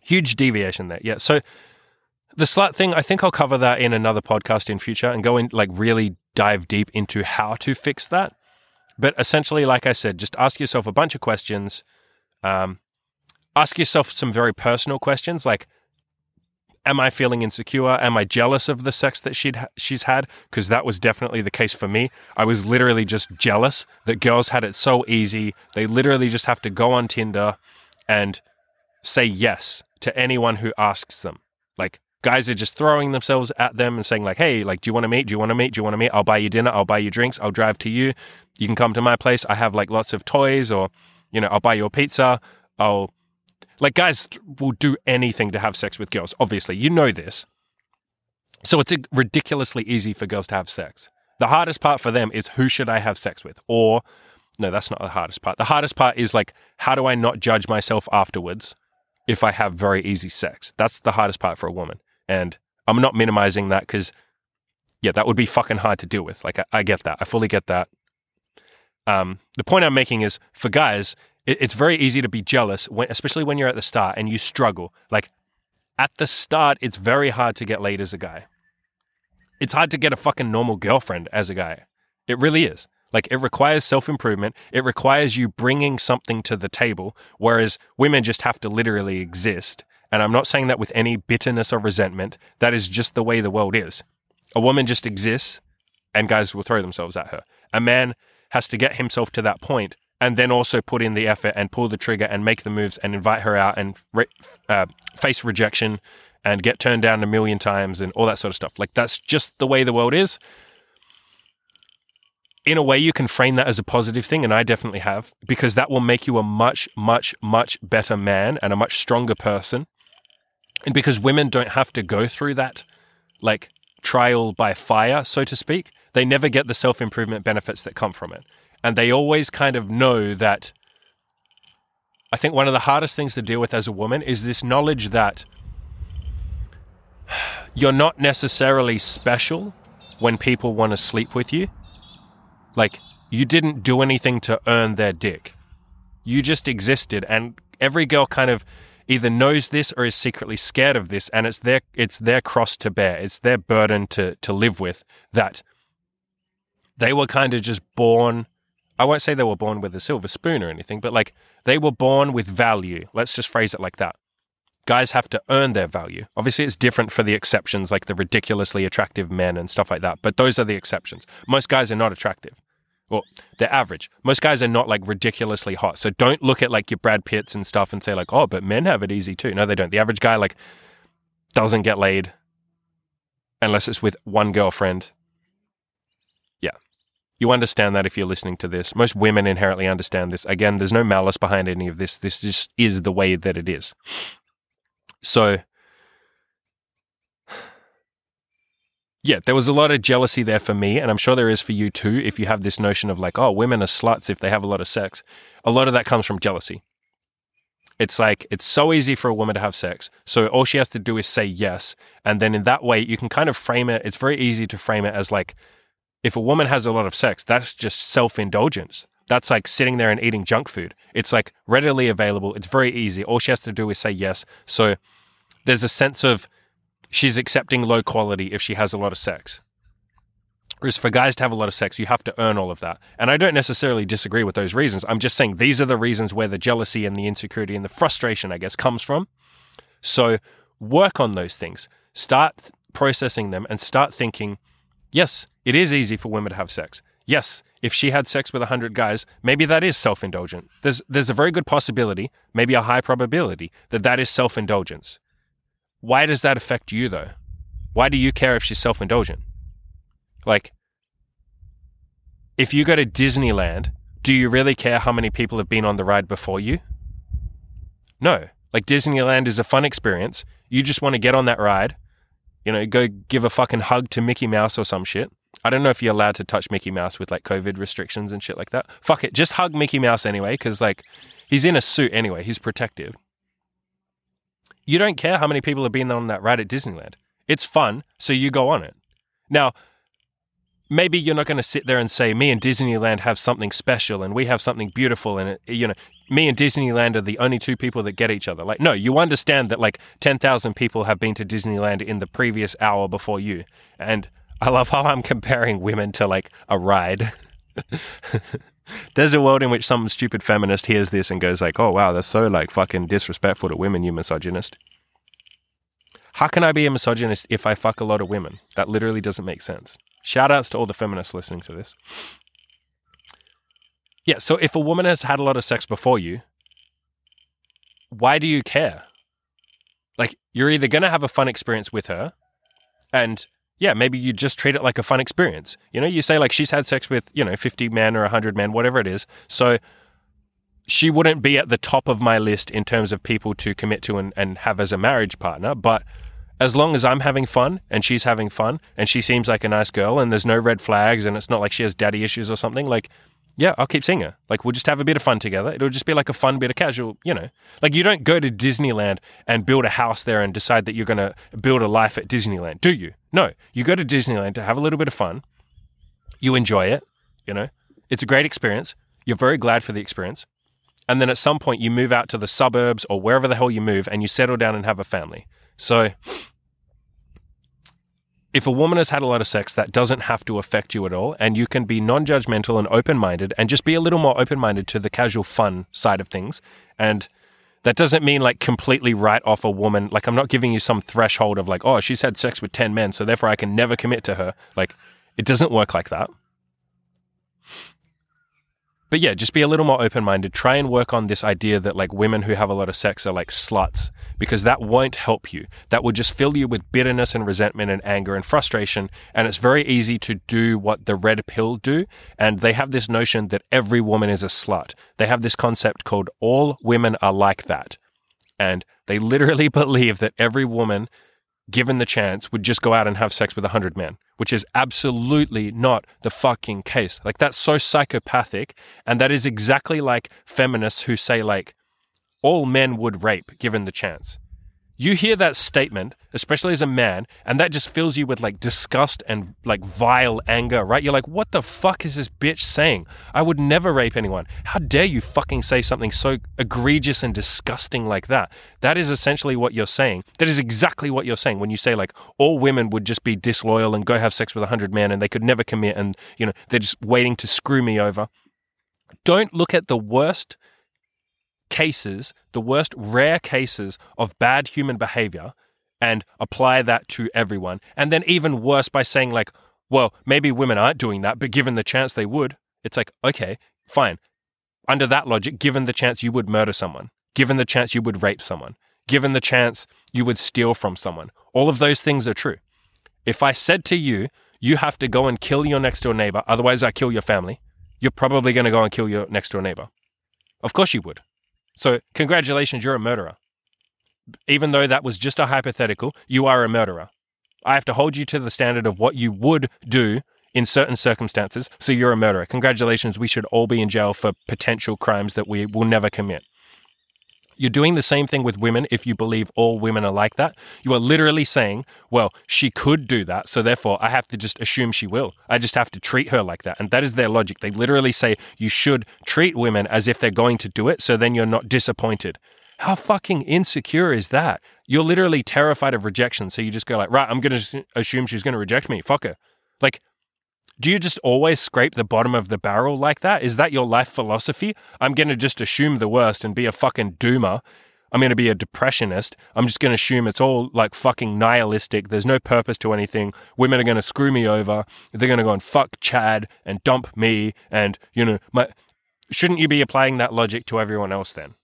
Huge deviation there. Yeah. So the slut thing, I think I'll cover that in another podcast in future and go in, like, really dive deep into how to fix that. But essentially, like I said, just ask yourself a bunch of questions. Um, ask yourself some very personal questions, like, am I feeling insecure? Am I jealous of the sex that she'd ha- she's had? Because that was definitely the case for me. I was literally just jealous that girls had it so easy. They literally just have to go on Tinder and say yes to anyone who asks them. Like, guys are just throwing themselves at them and saying, like, hey, like, do you want to meet? Do you want to meet? Do you want to meet? I'll buy you dinner. I'll buy you drinks. I'll drive to you. You can come to my place. I have, like, lots of toys, or, you know, I'll buy you a pizza. I'll... Like, guys will do anything to have sex with girls, obviously. You know this. So it's ridiculously easy for girls to have sex. The hardest part for them is, who should I have sex with? Or, no, that's not the hardest part. The hardest part is, like, how do I not judge myself afterwards if I have very easy sex? That's the hardest part for a woman. And I'm not minimizing that because, yeah, that would be fucking hard to deal with. Like, I, I get that. I fully get that. Um, the point I'm making is, for guys, it's very easy to be jealous, when, especially when you're at the start and you struggle. Like, at the start, it's very hard to get laid as a guy. It's hard to get a fucking normal girlfriend as a guy. It really is. Like, it requires self-improvement. It requires you bringing something to the table, whereas women just have to literally exist. And I'm not saying that with any bitterness or resentment. That is just the way the world is. A woman just exists, and guys will throw themselves at her. A man has to get himself to that point, and then also put in the effort and pull the trigger and make the moves and invite her out and re- uh, face rejection and get turned down a million times and all that sort of stuff. Like, that's just the way the world is. In a way, you can frame that as a positive thing, and I definitely have, because that will make you a much, much, much better man and a much stronger person. And because women don't have to go through that, like, trial by fire, so to speak, they never get the self-improvement benefits that come from it. And they always kind of know that. I think one of the hardest things to deal with as a woman is this knowledge that you're not necessarily special when people want to sleep with you. Like, you didn't do anything to earn their dick. You just existed, and every girl kind of either knows this or is secretly scared of this, and it's their it's their cross to bear. It's their burden to to live with, that they were kind of just born. I won't say they were born with a silver spoon or anything, but, like, they were born with value. Let's just phrase it like that. Guys have to earn their value. Obviously, it's different for the exceptions, like the ridiculously attractive men and stuff like that, but those are the exceptions. Most guys are not attractive. Well, they're average. Most guys are not, like, ridiculously hot. So don't look at, like, your Brad Pitts and stuff and say, like, oh, but men have it easy too. No, they don't. The average guy, like, doesn't get laid unless it's with one girlfriend. Yeah. You understand that if you're listening to this. Most women inherently understand this. Again, there's no malice behind any of this. This just is the way that it is. So, yeah, there was a lot of jealousy there for me, and I'm sure there is for you too, if you have this notion of, like, oh, women are sluts if they have a lot of sex. A lot of that comes from jealousy. It's like, it's so easy for a woman to have sex, so all she has to do is say yes, and then in that way, you can kind of frame it, it's very easy to frame it as, like, if a woman has a lot of sex, that's just self-indulgence. That's like sitting there and eating junk food. It's, like, readily available. It's very easy. All she has to do is say yes. So there's a sense of she's accepting low quality if she has a lot of sex. Whereas for guys to have a lot of sex, you have to earn all of that. And I don't necessarily disagree with those reasons. I'm just saying these are the reasons where the jealousy and the insecurity and the frustration, I guess, comes from. So work on those things. Start processing them and start thinking, yes, it is easy for women to have sex. Yes, if she had sex with a hundred guys, maybe that is self-indulgent. There's there's a very good possibility, maybe a high probability, that that is self-indulgence. Why does that affect you, though? Why do you care if she's self-indulgent? Like, if you go to Disneyland, do you really care how many people have been on the ride before you? No. Like, Disneyland is a fun experience. You just want to get on that ride, you know, go give a fucking hug to Mickey Mouse or some shit. I don't know if you're allowed to touch Mickey Mouse with, like, COVID restrictions and shit like that. Fuck it. Just hug Mickey Mouse anyway, because, like, he's in a suit anyway. He's protective. You don't care how many people have been on that ride at Disneyland. It's fun, so you go on it. Now, maybe you're not going to sit there and say, me and Disneyland have something special and we have something beautiful and, it, you know, me and Disneyland are the only two people that get each other. Like, no, you understand that like ten thousand people have been to Disneyland in the previous hour before you. And I love how I'm comparing women to like a ride. There's a world in which some stupid feminist hears this and goes like, oh, wow, that's so like fucking disrespectful to women, you misogynist. How can I be a misogynist if I fuck a lot of women? That literally doesn't make sense. Shout outs to all the feminists listening to this. Yeah, so if a woman has had a lot of sex before you, why do you care? Like, you're either going to have a fun experience with her, and yeah, maybe you just treat it like a fun experience. You know, you say like she's had sex with, you know, fifty men or one hundred men, whatever it is. So she wouldn't be at the top of my list in terms of people to commit to and, and have as a marriage partner. But as long as I'm having fun and she's having fun and she seems like a nice girl and there's no red flags and it's not like she has daddy issues or something, like, yeah, I'll keep seeing her. Like, we'll just have a bit of fun together. It'll just be like a fun bit of casual, you know. Like, you don't go to Disneyland and build a house there and decide that you're going to build a life at Disneyland, do you? No. You go to Disneyland to have a little bit of fun. You enjoy it, you know. It's a great experience. You're very glad for the experience. And then at some point you move out to the suburbs or wherever the hell you move and you settle down and have a family. So if a woman has had a lot of sex, that doesn't have to affect you at all, and you can be non-judgmental and open-minded and just be a little more open-minded to the casual fun side of things. And that doesn't mean like completely write off a woman. Like, I'm not giving you some threshold of like, oh, she's had sex with ten men, so therefore I can never commit to her. Like, it doesn't work like that. But yeah, just be a little more open-minded. Try and work on this idea that like women who have a lot of sex are like sluts, because that won't help you. That will just fill you with bitterness and resentment and anger and frustration. And it's very easy to do what the red pill do. And they have this notion that every woman is a slut. They have this concept called all women are like that. And they literally believe that every woman, given the chance, would just go out and have sex with a hundred men, which is absolutely not the fucking case. Like, that's so psychopathic. And that is exactly like feminists who say like, all men would rape given the chance. You hear that statement, especially as a man, and that just fills you with like disgust and like vile anger, right? You're like, what the fuck is this bitch saying? I would never rape anyone. How dare you fucking say something so egregious and disgusting like that? That is essentially what you're saying. That is exactly what you're saying when you say like all women would just be disloyal and go have sex with a hundred men and they could never commit and, you know, they're just waiting to screw me over. Don't look at the worst cases, the worst rare cases of bad human behavior and apply that to everyone. And then even worse by saying like, well, maybe women aren't doing that, but given the chance they would. It's like, okay, fine. Under that logic, given the chance you would murder someone, given the chance you would rape someone, given the chance you would steal from someone. All of those things are true. If I said to you, you have to go and kill your next door neighbor, otherwise I kill your family, you're probably going to go and kill your next door neighbor. Of course you would. So congratulations, you're a murderer. Even though that was just a hypothetical, you are a murderer. I have to hold you to the standard of what you would do in certain circumstances, so you're a murderer. Congratulations, we should all be in jail for potential crimes that we will never commit. You're doing the same thing with women if you believe all women are like that. You are literally saying, well, she could do that, so therefore I have to just assume she will. I just have to treat her like that. And that is their logic. They literally say you should treat women as if they're going to do it, so then you're not disappointed. How fucking insecure is that? You're literally terrified of rejection, so you just go like, right, I'm going to assume she's going to reject me. Fuck her. Like, do you just always scrape the bottom of the barrel like that? Is that your life philosophy? I'm going to just assume the worst and be a fucking doomer. I'm going to be a depressionist. I'm just going to assume it's all like fucking nihilistic. There's no purpose to anything. Women are going to screw me over. They're going to go and fuck Chad and dump me. And, you know, my, shouldn't you be applying that logic to everyone else then?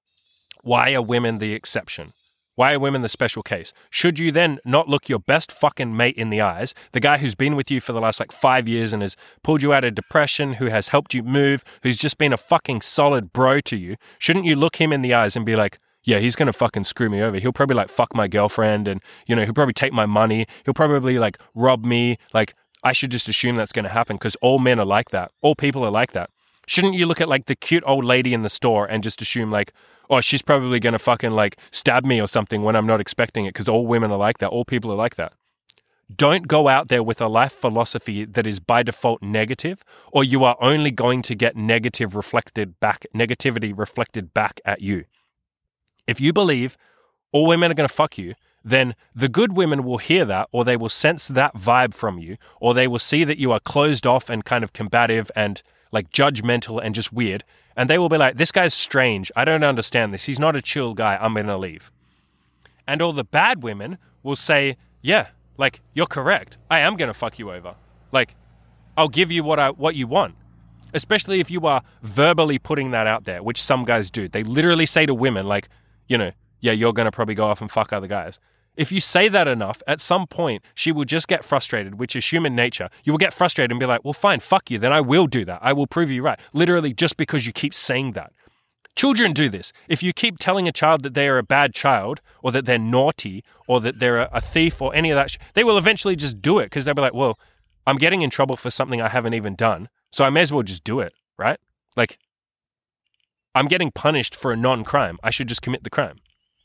Why are women the exception? Why are women the special case? Should you then not look your best fucking mate in the eyes, the guy who's been with you for the last like five years and has pulled you out of depression, who has helped you move, who's just been a fucking solid bro to you? Shouldn't you look him in the eyes and be like, yeah, he's going to fucking screw me over. He'll probably like fuck my girlfriend and, you know, he'll probably take my money. He'll probably like rob me. Like, I should just assume that's going to happen because all men are like that. All people are like that. Shouldn't you look at like the cute old lady in the store and just assume like, oh, she's probably going to fucking like stab me or something when I'm not expecting it because all women are like that. All people are like that. Don't go out there with a life philosophy that is by default negative, or you are only going to get negative reflected back, negativity reflected back at you. If you believe all women are going to fuck you, then the good women will hear that, or they will sense that vibe from you, or they will see that you are closed off and kind of combative and like judgmental and just weird. And they will be like, this guy's strange. I don't understand this. He's not a chill guy. I'm going to leave. And all the bad women will say, yeah, like, you're correct. I am going to fuck you over. Like, I'll give you what I what you want. Especially if you are verbally putting that out there, which some guys do. They literally say to women, like, you know, yeah, you're going to probably go off and fuck other guys. If you say that enough, at some point, she will just get frustrated, which is human nature. You will get frustrated and be like, well, fine, fuck you. Then I will do that. I will prove you right. Literally just because you keep saying that. Children do this. If you keep telling a child that they are a bad child, or that they're naughty, or that they're a, a thief, or any of that, sh- they will eventually just do it because they'll be like, well, I'm getting in trouble for something I haven't even done, so I may as well just do it, right? Like, I'm getting punished for a non-crime. I should just commit the crime.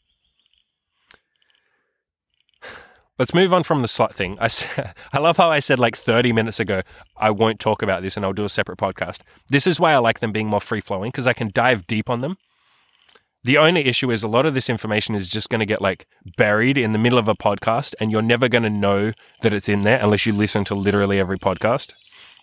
Let's move on from the slut thing. I, I love how I said like thirty minutes ago, I won't talk about this and I'll do a separate podcast. This is why I like them being more free-flowing, because I can dive deep on them. The only issue is a lot of this information is just going to get like buried in the middle of a podcast, and you're never going to know that it's in there unless you listen to literally every podcast.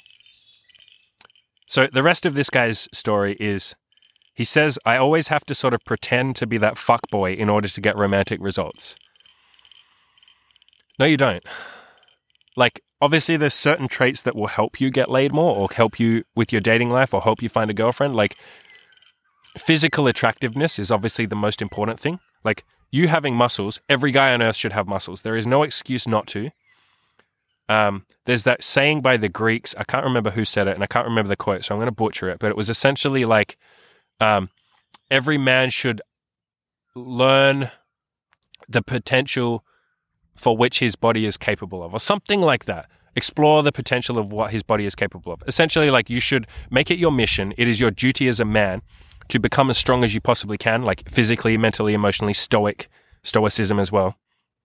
So the rest of this guy's story is, he says, I always have to sort of pretend to be that fuckboy in order to get romantic results. No, you don't. Like, obviously there's certain traits that will help you get laid more, or help you with your dating life, or help you find a girlfriend. Like, physical attractiveness is obviously the most important thing. Like, you having muscles, every guy on earth should have muscles. There is no excuse not to. Um, there's that saying by the Greeks, I can't remember who said it, and I can't remember the quote, so I'm going to butcher it, but it was essentially like, um, every man should learn the potential for which his body is capable of, or something like that. Explore the potential of what his body is capable of. Essentially, like, you should make it your mission. It is your duty as a man to become as strong as you possibly can, like physically, mentally, emotionally, stoic, stoicism as well.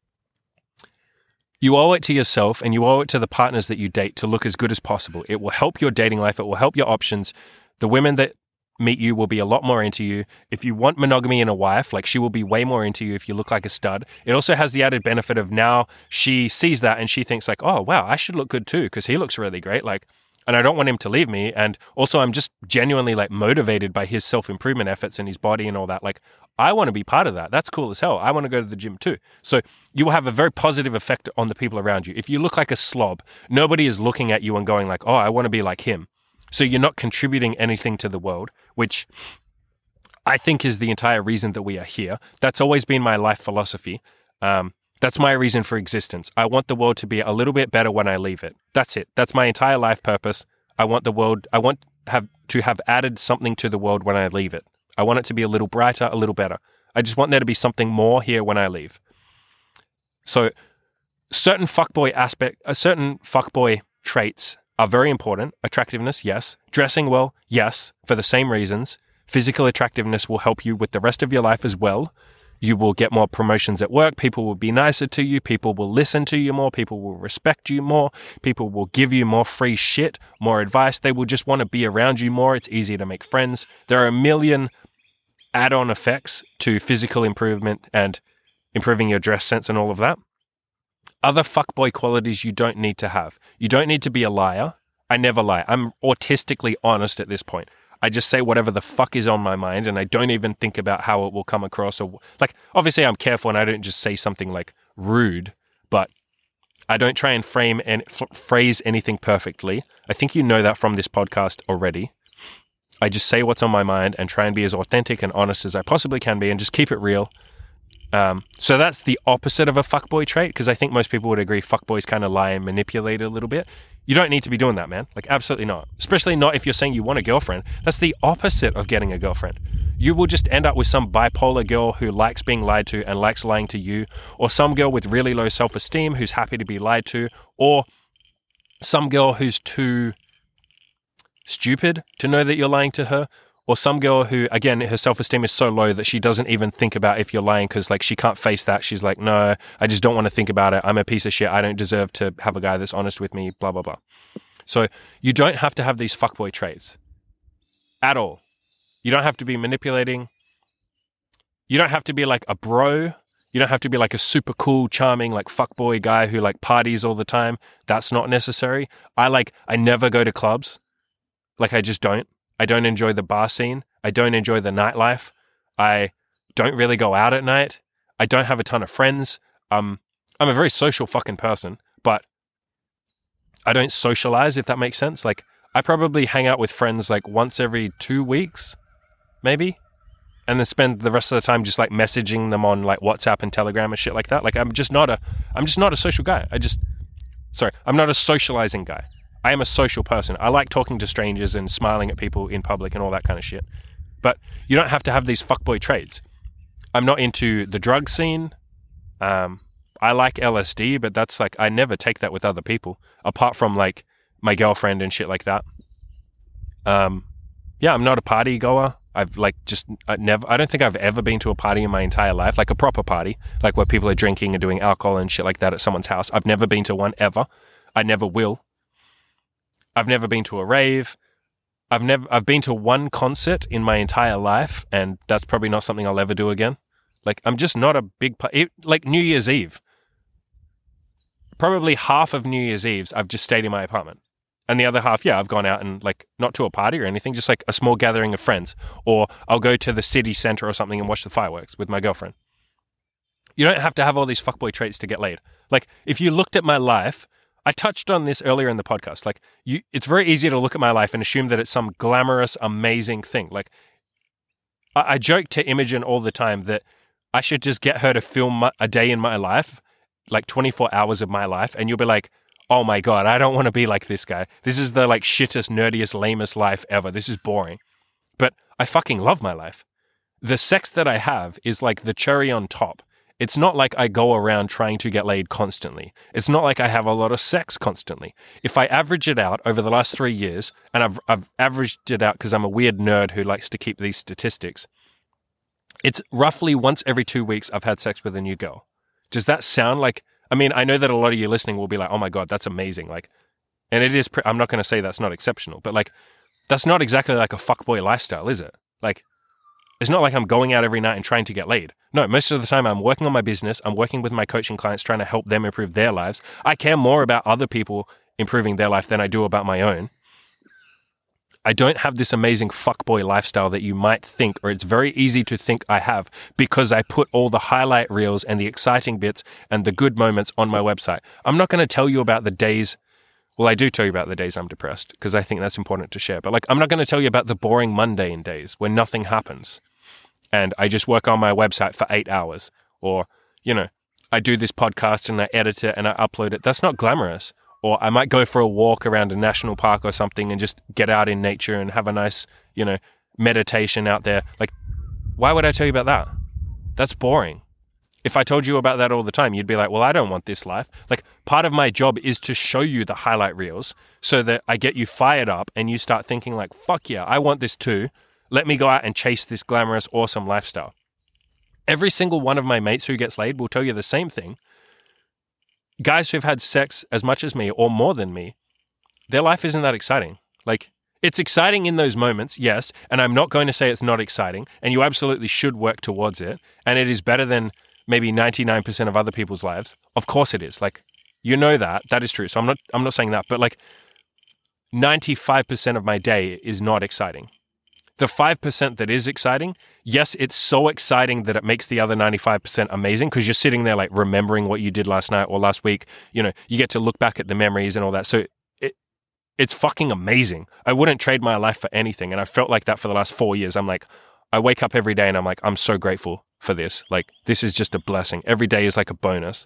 You owe it to yourself, and you owe it to the partners that you date to look as good as possible. It will help your dating life. It will help your options. The women that meet you will be a lot more into you. If you want monogamy in a wife, like, she will be way more into you if you look like a stud. It also has the added benefit of now she sees that and she thinks like, oh, wow, I should look good too because he looks really great. Like, and I don't want him to leave me. And also I'm just genuinely like motivated by his self-improvement efforts and his body and all that. Like, I want to be part of that. That's cool as hell. I want to go to the gym too. So you will have a very positive effect on the people around you. If you look like a slob, nobody is looking at you and going like, oh, I want to be like him. So you're not contributing anything to the world, which I think is the entire reason that we are here. That's always been my life philosophy. Um, that's my reason for existence. I want the world to be a little bit better when I leave it. That's it. That's my entire life purpose. I want the world, I want have to have added something to the world when I leave it. I want it to be a little brighter, a little better. I just want there to be something more here when I leave. So certain fuckboy aspect, uh, certain fuckboy traits are very important. Attractiveness, yes. Dressing well, yes, for the same reasons. Physical attractiveness will help you with the rest of your life as well. You will get more promotions at work. People will be nicer to you. People will listen to you more. People will respect you more. People will give you more free shit, more advice. They will just want to be around you more. It's easier to make friends. There are a million add-on effects to physical improvement and improving your dress sense and all of that. Other fuckboy qualities you don't need to have. You don't need to be a liar. I never lie. I'm autistically honest at this point. I just say whatever the fuck is on my mind, and I don't even think about how it will come across. Or like, obviously I'm careful and I don't just say something like rude, but I don't try and frame and f- phrase anything perfectly. I think you know that from this podcast already. I just say what's on my mind and try and be as authentic and honest as I possibly can be and just keep it real. Um, so that's the opposite of a fuckboy trait, because I think most people would agree fuckboys kind of lie and manipulate a little bit. You don't need to be doing that, man. Like, absolutely not. Especially not if you're saying you want a girlfriend. That's the opposite of getting a girlfriend. You will just end up with some bipolar girl who likes being lied to and likes lying to you, or some girl with really low self-esteem who's happy to be lied to, or some girl who's too stupid to know that you're lying to her, Or some girl who, again, her self-esteem is so low that she doesn't even think about if you're lying because, like, she can't face that. She's like, no, I just don't want to think about it. I'm a piece of shit. I don't deserve to have a guy that's honest with me, blah, blah, blah. So you don't have to have these fuckboy traits at all. You don't have to be manipulating. You don't have to be like a bro. You don't have to be like a super cool, charming, like fuckboy guy who like parties all the time. That's not necessary. I like, I never go to clubs. Like, I just don't. I don't enjoy the bar scene. I don't enjoy the nightlife. I don't really go out at night. I don't have a ton of friends. Um, I'm a very social fucking person, but I don't socialize, if that makes sense. Like, I probably hang out with friends like once every two weeks, maybe, and then spend the rest of the time just like messaging them on like WhatsApp and Telegram and shit like that. Like, I'm just not a, I'm just not a social guy. I just, sorry, I'm not a socializing guy. I am a social person. I like talking to strangers and smiling at people in public and all that kind of shit. But you don't have to have these fuckboy traits. I'm not into the drug scene. Um, I like L S D, but that's like, I never take that with other people, apart from like my girlfriend and shit like that. Um, yeah, I'm not a party goer. I've like just I never, I don't think I've ever been to a party in my entire life, like a proper party, like where people are drinking and doing alcohol and shit like that at someone's house. I've never been to one ever. I never will. I've never been to a rave. I've never, I've been to one concert in my entire life, and that's probably not something I'll ever do again. Like, I'm just not a big, it, like New Year's Eve. Probably half of New Year's Eves, I've just stayed in my apartment. And the other half, yeah, I've gone out and like, not to a party or anything, just like a small gathering of friends. Or I'll go to the city center or something and watch the fireworks with my girlfriend. You don't have to have all these fuckboy traits to get laid. Like, if you looked at my life, I touched on this earlier in the podcast. Like, you, it's very easy to look at my life and assume that it's some glamorous, amazing thing. Like, I, I joke to Imogen all the time that I should just get her to film my, a day in my life, like twenty-four hours of my life, and you'll be like, oh my God, I don't want to be like this guy. This is the like shittest, nerdiest, lamest life ever. This is boring. But I fucking love my life. The sex that I have is like the cherry on top. It's not like I go around trying to get laid constantly. It's not like I have a lot of sex constantly. If I average it out over the last three years, and I've, I've averaged it out because I'm a weird nerd who likes to keep these statistics, it's roughly once every two weeks I've had sex with a new girl. Does that sound like, I mean, I know that a lot of you listening will be like, oh my God, that's amazing. Like, and it is, pre- I'm not going to say that's not exceptional, but like, that's not exactly like a fuckboy lifestyle, is it? Like, it's not like I'm going out every night and trying to get laid. No, most of the time I'm working on my business. I'm working with my coaching clients, trying to help them improve their lives. I care more about other people improving their life than I do about my own. I don't have this amazing fuckboy lifestyle that you might think, or it's very easy to think I have, because I put all the highlight reels and the exciting bits and the good moments on my website. I'm not going to tell you about the days. Well, I do tell you about the days I'm depressed because I think that's important to share. But like, I'm not going to tell you about the boring mundane days when nothing happens. And I just work on my website for eight hours. Or, you know, I do this podcast and I edit it and I upload it. That's not glamorous. Or I might go for a walk around a national park or something and just get out in nature and have a nice, you know, meditation out there. Like, why would I tell you about that? That's boring. If I told you about that all the time, you'd be like, well, I don't want this life. Like, part of my job is to show you the highlight reels so that I get you fired up and you start thinking like, fuck yeah, I want this too. Let me go out and chase this glamorous, awesome lifestyle. Every single one of my mates who gets laid will tell you the same thing. Guys who've had sex as much as me or more than me, their life isn't that exciting. Like, it's exciting in those moments, yes, and I'm not going to say it's not exciting, and you absolutely should work towards it, and it is better than maybe ninety-nine percent of other people's lives. Of course it is. Like, you know that. That is true. So I'm not I'm not saying that, but like ninety-five percent of my day is not exciting. The five percent that is exciting, yes, it's so exciting that it makes the other ninety-five percent amazing because you're sitting there like remembering what you did last night or last week. You know, you get to look back at the memories and all that. So it it's fucking amazing. I wouldn't trade my life for anything. And I felt like that for the last four years. I'm like, I wake up every day and I'm like, I'm so grateful for this. Like, this is just a blessing. Every day is like a bonus.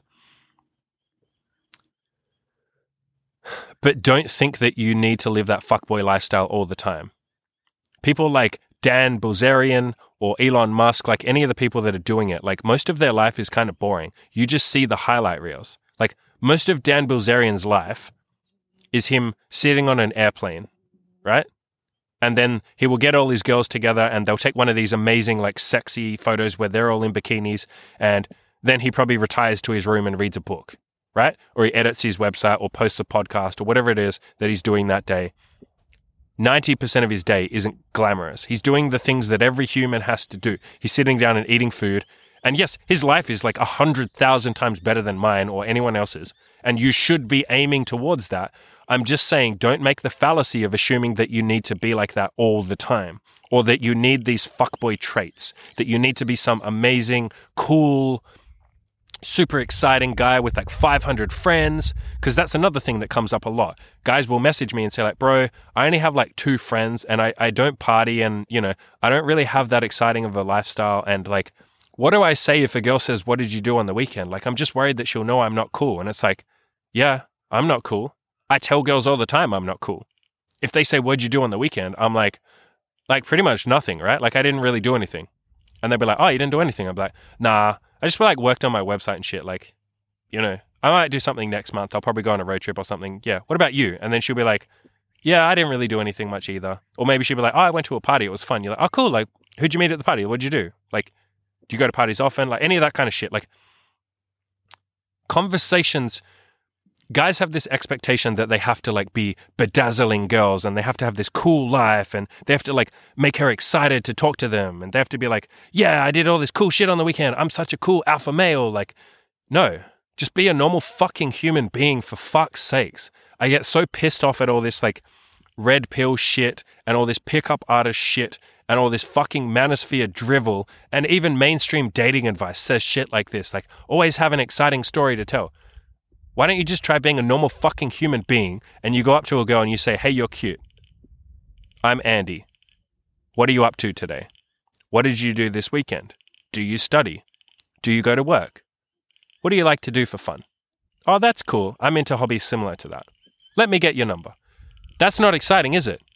But don't think that you need to live that fuckboy lifestyle all the time. People like Dan Bilzerian or Elon Musk, like any of the people that are doing it, like most of their life is kind of boring. You just see the highlight reels. Like most of Dan Bilzerian's life is him sitting on an airplane, right? And then he will get all his girls together and they'll take one of these amazing, like, sexy photos where they're all in bikinis. And then he probably retires to his room and reads a book, right? Or he edits his website or posts a podcast or whatever it is that he's doing that day. ninety percent of his day isn't glamorous. He's doing the things that every human has to do. He's sitting down and eating food. And yes, his life is like a hundred thousand times better than mine or anyone else's. And you should be aiming towards that. I'm just saying, don't make the fallacy of assuming that you need to be like that all the time, or that you need these fuckboy traits, that you need to be some amazing, cool, super exciting guy with like five hundred friends, because that's another thing that comes up a lot. Guys will message me and say like, bro, I only have like two friends and I, I don't party and, you know, I don't really have that exciting of a lifestyle. And like, what do I say if a girl says, what did you do on the weekend? Like, I'm just worried that she'll know I'm not cool. And it's like, yeah, I'm not cool. I tell girls all the time I'm not cool. If they say, what'd you do on the weekend? I'm like, like pretty much nothing, right? Like I didn't really do anything. And they'll be like, oh, you didn't do anything. I'm like, nah, I just like worked on my website and shit. Like, you know, I might do something next month. I'll probably go on a road trip or something. Yeah. What about you? And then she'll be like, yeah, I didn't really do anything much either. Or maybe she'll be like, oh, I went to a party. It was fun. You're like, oh, cool. Like, who'd you meet at the party? What'd you do? Like, do you go to parties often? Like any of that kind of shit. Like conversations. Guys have this expectation that they have to like be bedazzling girls and they have to have this cool life and they have to like make her excited to talk to them and they have to be like, yeah, I did all this cool shit on the weekend. I'm such a cool alpha male. Like, no, just be a normal fucking human being for fuck's sakes. I get so pissed off at all this like red pill shit and all this pickup artist shit and all this fucking manosphere drivel and even mainstream dating advice says shit like this, like always have an exciting story to tell. Why don't you just try being a normal fucking human being and you go up to a girl and you say, hey, you're cute. I'm Andy. What are you up to today? What did you do this weekend? Do you study? Do you go to work? What do you like to do for fun? Oh, that's cool. I'm into hobbies similar to that. Let me get your number. That's not exciting, is it?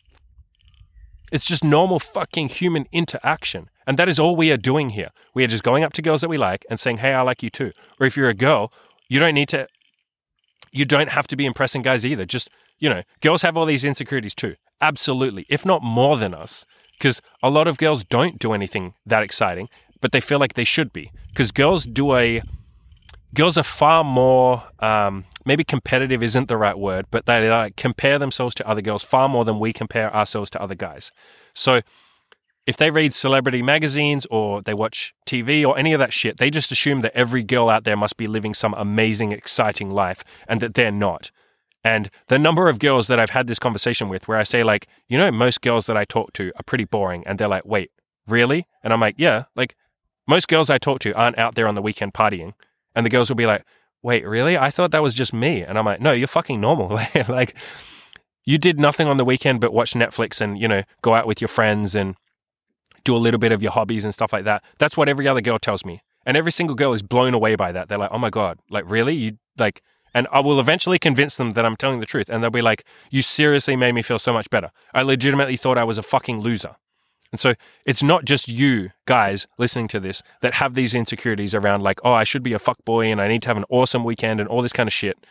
It's just normal fucking human interaction. And that is all we are doing here. We are just going up to girls that we like and saying, hey, I like you too. Or if you're a girl, you don't need to... You don't have to be impressing guys either. Just, you know, girls have all these insecurities too. Absolutely. If not more than us. Because a lot of girls don't do anything that exciting, but they feel like they should be. Because girls do a... Girls are far more... Um, maybe competitive isn't the right word, but they like, compare themselves to other girls far more than we compare ourselves to other guys. So if they read celebrity magazines or they watch T V or any of that shit, they just assume that every girl out there must be living some amazing, exciting life and that they're not. And the number of girls that I've had this conversation with where I say like, you know, most girls that I talk to are pretty boring. And they're like, wait, really? And I'm like, yeah, like most girls I talk to aren't out there on the weekend partying. And the girls will be like, wait, really? I thought that was just me. And I'm like, no, you're fucking normal. Like you did nothing on the weekend but watch Netflix and, you know, go out with your friends and do a little bit of your hobbies and stuff like that. That's what every other girl tells me. And every single girl is blown away by that. They're like, oh my God, like really? You like, and I will eventually convince them that I'm telling the truth. And they'll be like, you seriously made me feel so much better. I legitimately thought I was a fucking loser. And so it's not just you guys listening to this that have these insecurities around like, oh, I should be a fuckboy and I need to have an awesome weekend and all this kind of shit.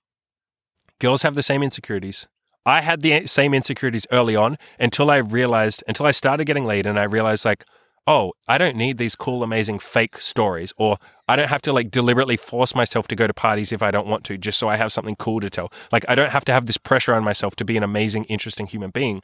Girls have the same insecurities. I had the same insecurities early on until I realized, until I started getting laid and I realized like, oh, I don't need these cool, amazing fake stories, or I don't have to like deliberately force myself to go to parties if I don't want to, just so I have something cool to tell. Like I don't have to have this pressure on myself to be an amazing, interesting human being.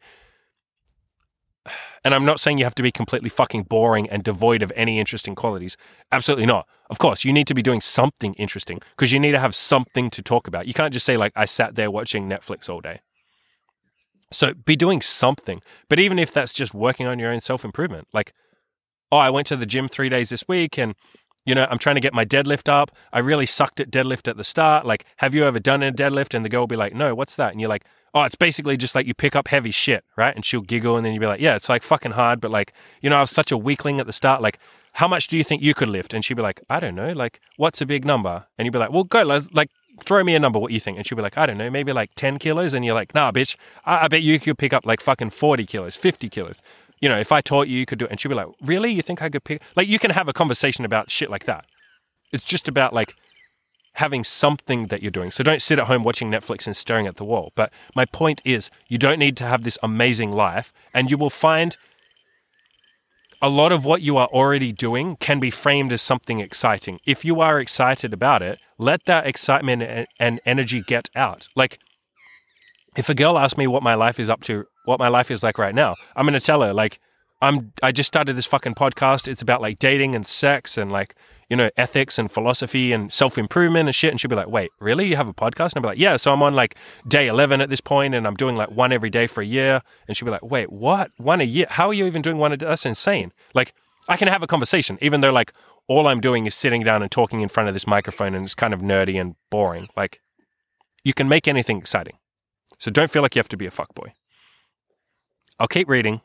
And I'm not saying you have to be completely fucking boring and devoid of any interesting qualities. Absolutely not. Of course, you need to be doing something interesting because you need to have something to talk about. You can't just say like, I sat there watching Netflix all day. So be doing something. But even if that's just working on your own self-improvement, like, oh, I went to the gym three days this week and, you know, I'm trying to get my deadlift up. I really sucked at deadlift at the start. Like, have you ever done a deadlift? And the girl will be like, no, what's that? And you're like, oh, it's basically just like you pick up heavy shit, right? And she'll giggle and then you'll be like, yeah, it's like fucking hard. But like, you know, I was such a weakling at the start. Like, how much do you think you could lift? And she'll be like, I don't know. Like, what's a big number? And you'll be like, well, go, let's like, throw me a number, what you think? And she'll be like, I don't know, maybe like ten kilos. And you're like, nah, bitch, I, I bet you could pick up like fucking forty kilos, fifty kilos. You know, if I taught you, you could do it. And she'll be like, really? You think I could pick? Like, you can have a conversation about shit like that. It's just about like having something that you're doing. So don't sit at home watching Netflix and staring at the wall. But my point is, you don't need to have this amazing life, and you will find a lot of what you are already doing can be framed as something exciting. If you are excited about it, let that excitement and, and energy get out. Like, if a girl asks me what my life is up to, what my life is like right now, I'm going to tell her, like, I'm, I just started this fucking podcast. It's about like dating and sex and like, you know, ethics and philosophy and self-improvement and shit. And she'll be like, wait, really? You have a podcast? And I'll be like, yeah. So I'm on like day eleven at this point and I'm doing like one every day for a year. And she'll be like, wait, what? One a year? How are you even doing one a day? That's insane. Like, I can have a conversation, even though like all I'm doing is sitting down and talking in front of this microphone and it's kind of nerdy and boring. Like, you can make anything exciting. So don't feel like you have to be a fuckboy. I'll keep reading.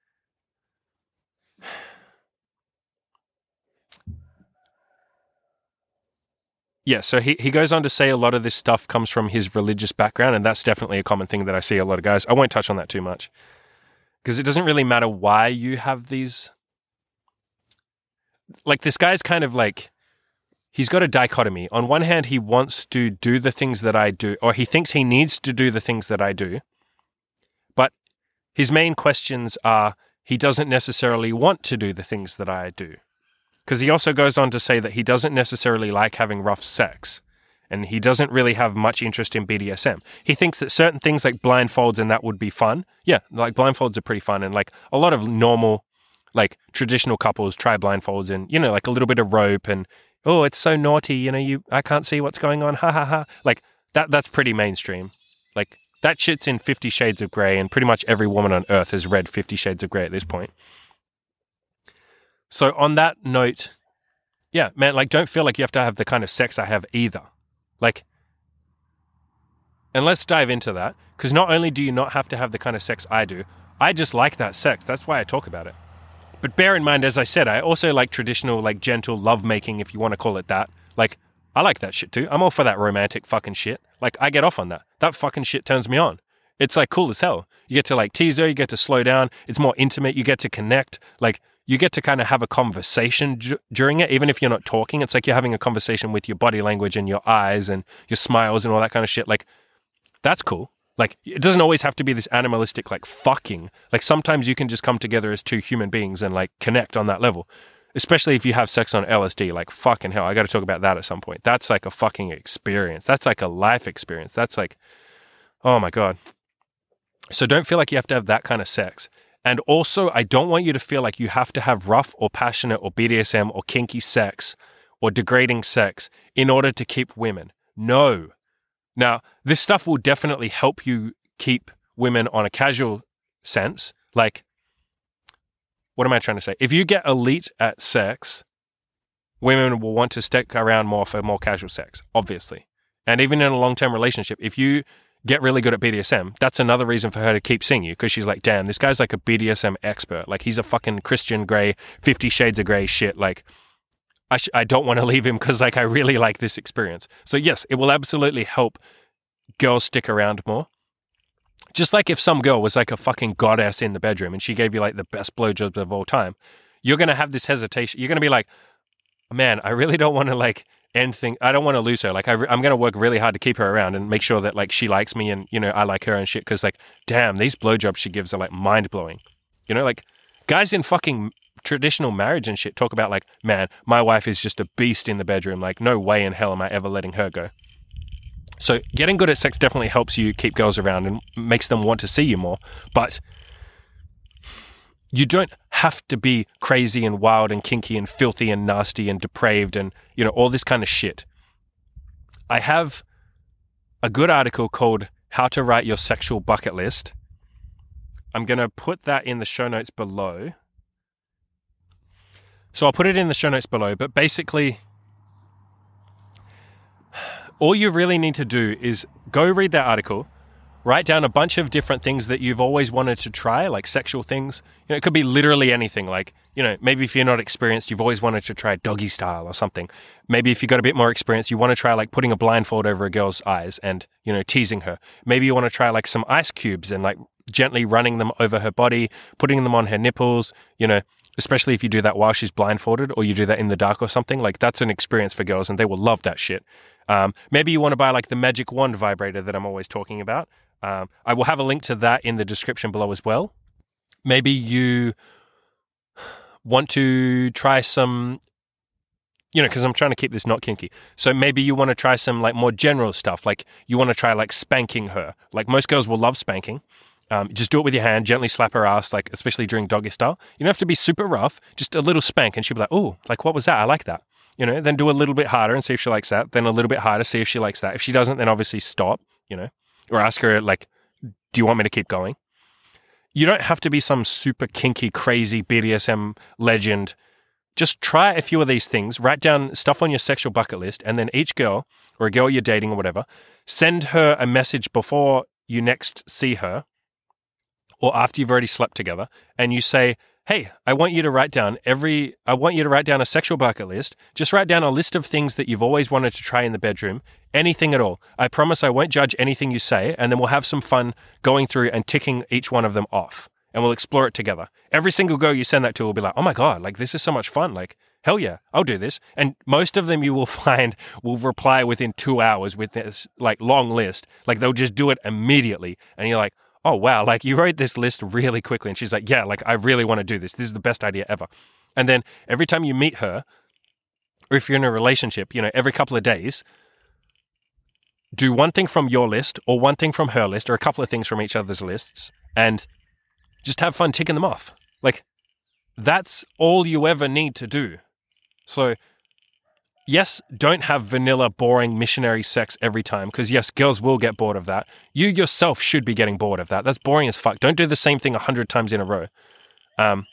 Yeah, so he, he goes on to say a lot of this stuff comes from his religious background, and that's definitely a common thing that I see a lot of guys. I won't touch on that too much, because it doesn't really matter why you have these. Like, this guy's kind of like, he's got a dichotomy. On one hand, he wants to do the things that I do, or he thinks he needs to do the things that I do, but his main questions are, he doesn't necessarily want to do the things that I do. Because he also goes on to say that he doesn't necessarily like having rough sex, and he doesn't really have much interest in B D S M. He thinks that certain things like blindfolds and that would be fun. Yeah, like blindfolds are pretty fun, and like a lot of normal, like traditional couples try blindfolds and, you know, like a little bit of rope and, oh, it's so naughty, you know, you I can't see what's going on, ha ha ha. Like, that that's pretty mainstream. Like, that shit's in Fifty Shades of Grey, and pretty much every woman on earth has read Fifty Shades of Grey at this point. So on that note, yeah, man, like, don't feel like you have to have the kind of sex I have either. Like, and let's dive into that, because not only do you not have to have the kind of sex I do, I just like that sex. That's why I talk about it. But bear in mind, as I said, I also like traditional, like, gentle lovemaking, if you want to call it that. Like, I like that shit too. I'm all for that romantic fucking shit. Like, I get off on that. That fucking shit turns me on. It's, like, cool as hell. You get to, like, tease her, you get to slow down. It's more intimate. You get to connect. Like, you get to kind of have a conversation d- during it, even if you're not talking. It's like you're having a conversation with your body language and your eyes and your smiles and all that kind of shit. Like, that's cool. Like, it doesn't always have to be this animalistic, like, fucking. Like, sometimes you can just come together as two human beings and, like, connect on that level. Especially if you have sex on L S D. Like, fucking hell, I got to talk about that at some point. That's like a fucking experience. That's like a life experience. That's like, oh my God. So don't feel like you have to have that kind of sex. And also, I don't want you to feel like you have to have rough or passionate or B D S M or kinky sex or degrading sex in order to keep women. No. Now, this stuff will definitely help you keep women on a casual sense. Like, what am I trying to say? If you get elite at sex, women will want to stick around more for more casual sex, obviously. And even in a long-term relationship, if you get really good at B D S M, that's another reason for her to keep seeing you, because she's like, damn, this guy's like a B D S M expert. Like, he's a fucking Christian Grey, Fifty Shades of Grey shit. Like, I, sh- I don't want to leave him because, like, I really like this experience. So yes, it will absolutely help girls stick around more. Just like if some girl was like a fucking goddess in the bedroom and she gave you like the best blowjobs of all time, you're going to have this hesitation. You're going to be like, man, I really don't want to like end thing. I don't want to lose her. Like, I re- I'm going to work really hard to keep her around and make sure that like she likes me and, you know, I like her and shit. Cause like, damn, these blowjobs she gives are like mind blowing. You know, like guys in fucking traditional marriage and shit talk about like, man, my wife is just a beast in the bedroom. Like, no way in hell am I ever letting her go. So getting good at sex definitely helps you keep girls around and makes them want to see you more. But you don't have to be crazy and wild and kinky and filthy and nasty and depraved and, you know, all this kind of shit. I have a good article called How to Write Your Sexual Bucket List. I'm going to put that in the show notes below. So I'll put it in the show notes below, but basically all you really need to do is go read that article, write down a bunch of different things that you've always wanted to try, like sexual things. You know, it could be literally anything. Like, you know, maybe if you're not experienced, you've always wanted to try doggy style or something. Maybe if you got a bit more experience, you want to try like putting a blindfold over a girl's eyes and, you know, teasing her. Maybe you want to try like some ice cubes and like gently running them over her body, putting them on her nipples, you know, especially if you do that while she's blindfolded or you do that in the dark or something. Like, that's an experience for girls and they will love that shit. Um, maybe you want to buy like the Magic Wand vibrator that I'm always talking about. Um, I will have a link to that in the description below as well. Maybe you want to try some, you know, because I'm trying to keep this not kinky. So maybe you want to try some like more general stuff. Like you want to try like spanking her. Like most girls will love spanking. Um, just do it with your hand, gently slap her ass, like especially during doggy style. You don't have to be super rough, just a little spank, and she'll be like, oh, like what was that? I like that. You know, then do a little bit harder and see if she likes that. Then a little bit harder, see if she likes that. If she doesn't, then obviously stop, you know, or ask her like, do you want me to keep going? You don't have to be some super kinky, crazy B D S M legend. Just try a few of these things, write down stuff on your sexual bucket list, and then each girl or a girl you're dating or whatever, send her a message before you next see her or after you've already slept together, and you say, hey, I want you to write down every, I want you to write down a sexual bucket list. Just write down a list of things that you've always wanted to try in the bedroom, anything at all. I promise I won't judge anything you say, and then we'll have some fun going through and ticking each one of them off, and we'll explore it together. Every single girl you send that to will be like, oh my God, like this is so much fun. Like, hell yeah, I'll do this. And most of them you will find will reply within two hours with this like long list. Like they'll just do it immediately. And you're like, oh, wow, like you wrote this list really quickly. And she's like, yeah, like I really want to do this. This is the best idea ever. And then every time you meet her, or if you're in a relationship, you know, every couple of days, do one thing from your list or one thing from her list or a couple of things from each other's lists and just have fun ticking them off. Like that's all you ever need to do. So yes, don't have vanilla, boring missionary sex every time because, yes, girls will get bored of that. You yourself should be getting bored of that. That's boring as fuck. Don't do the same thing a hundred times in a row. Um,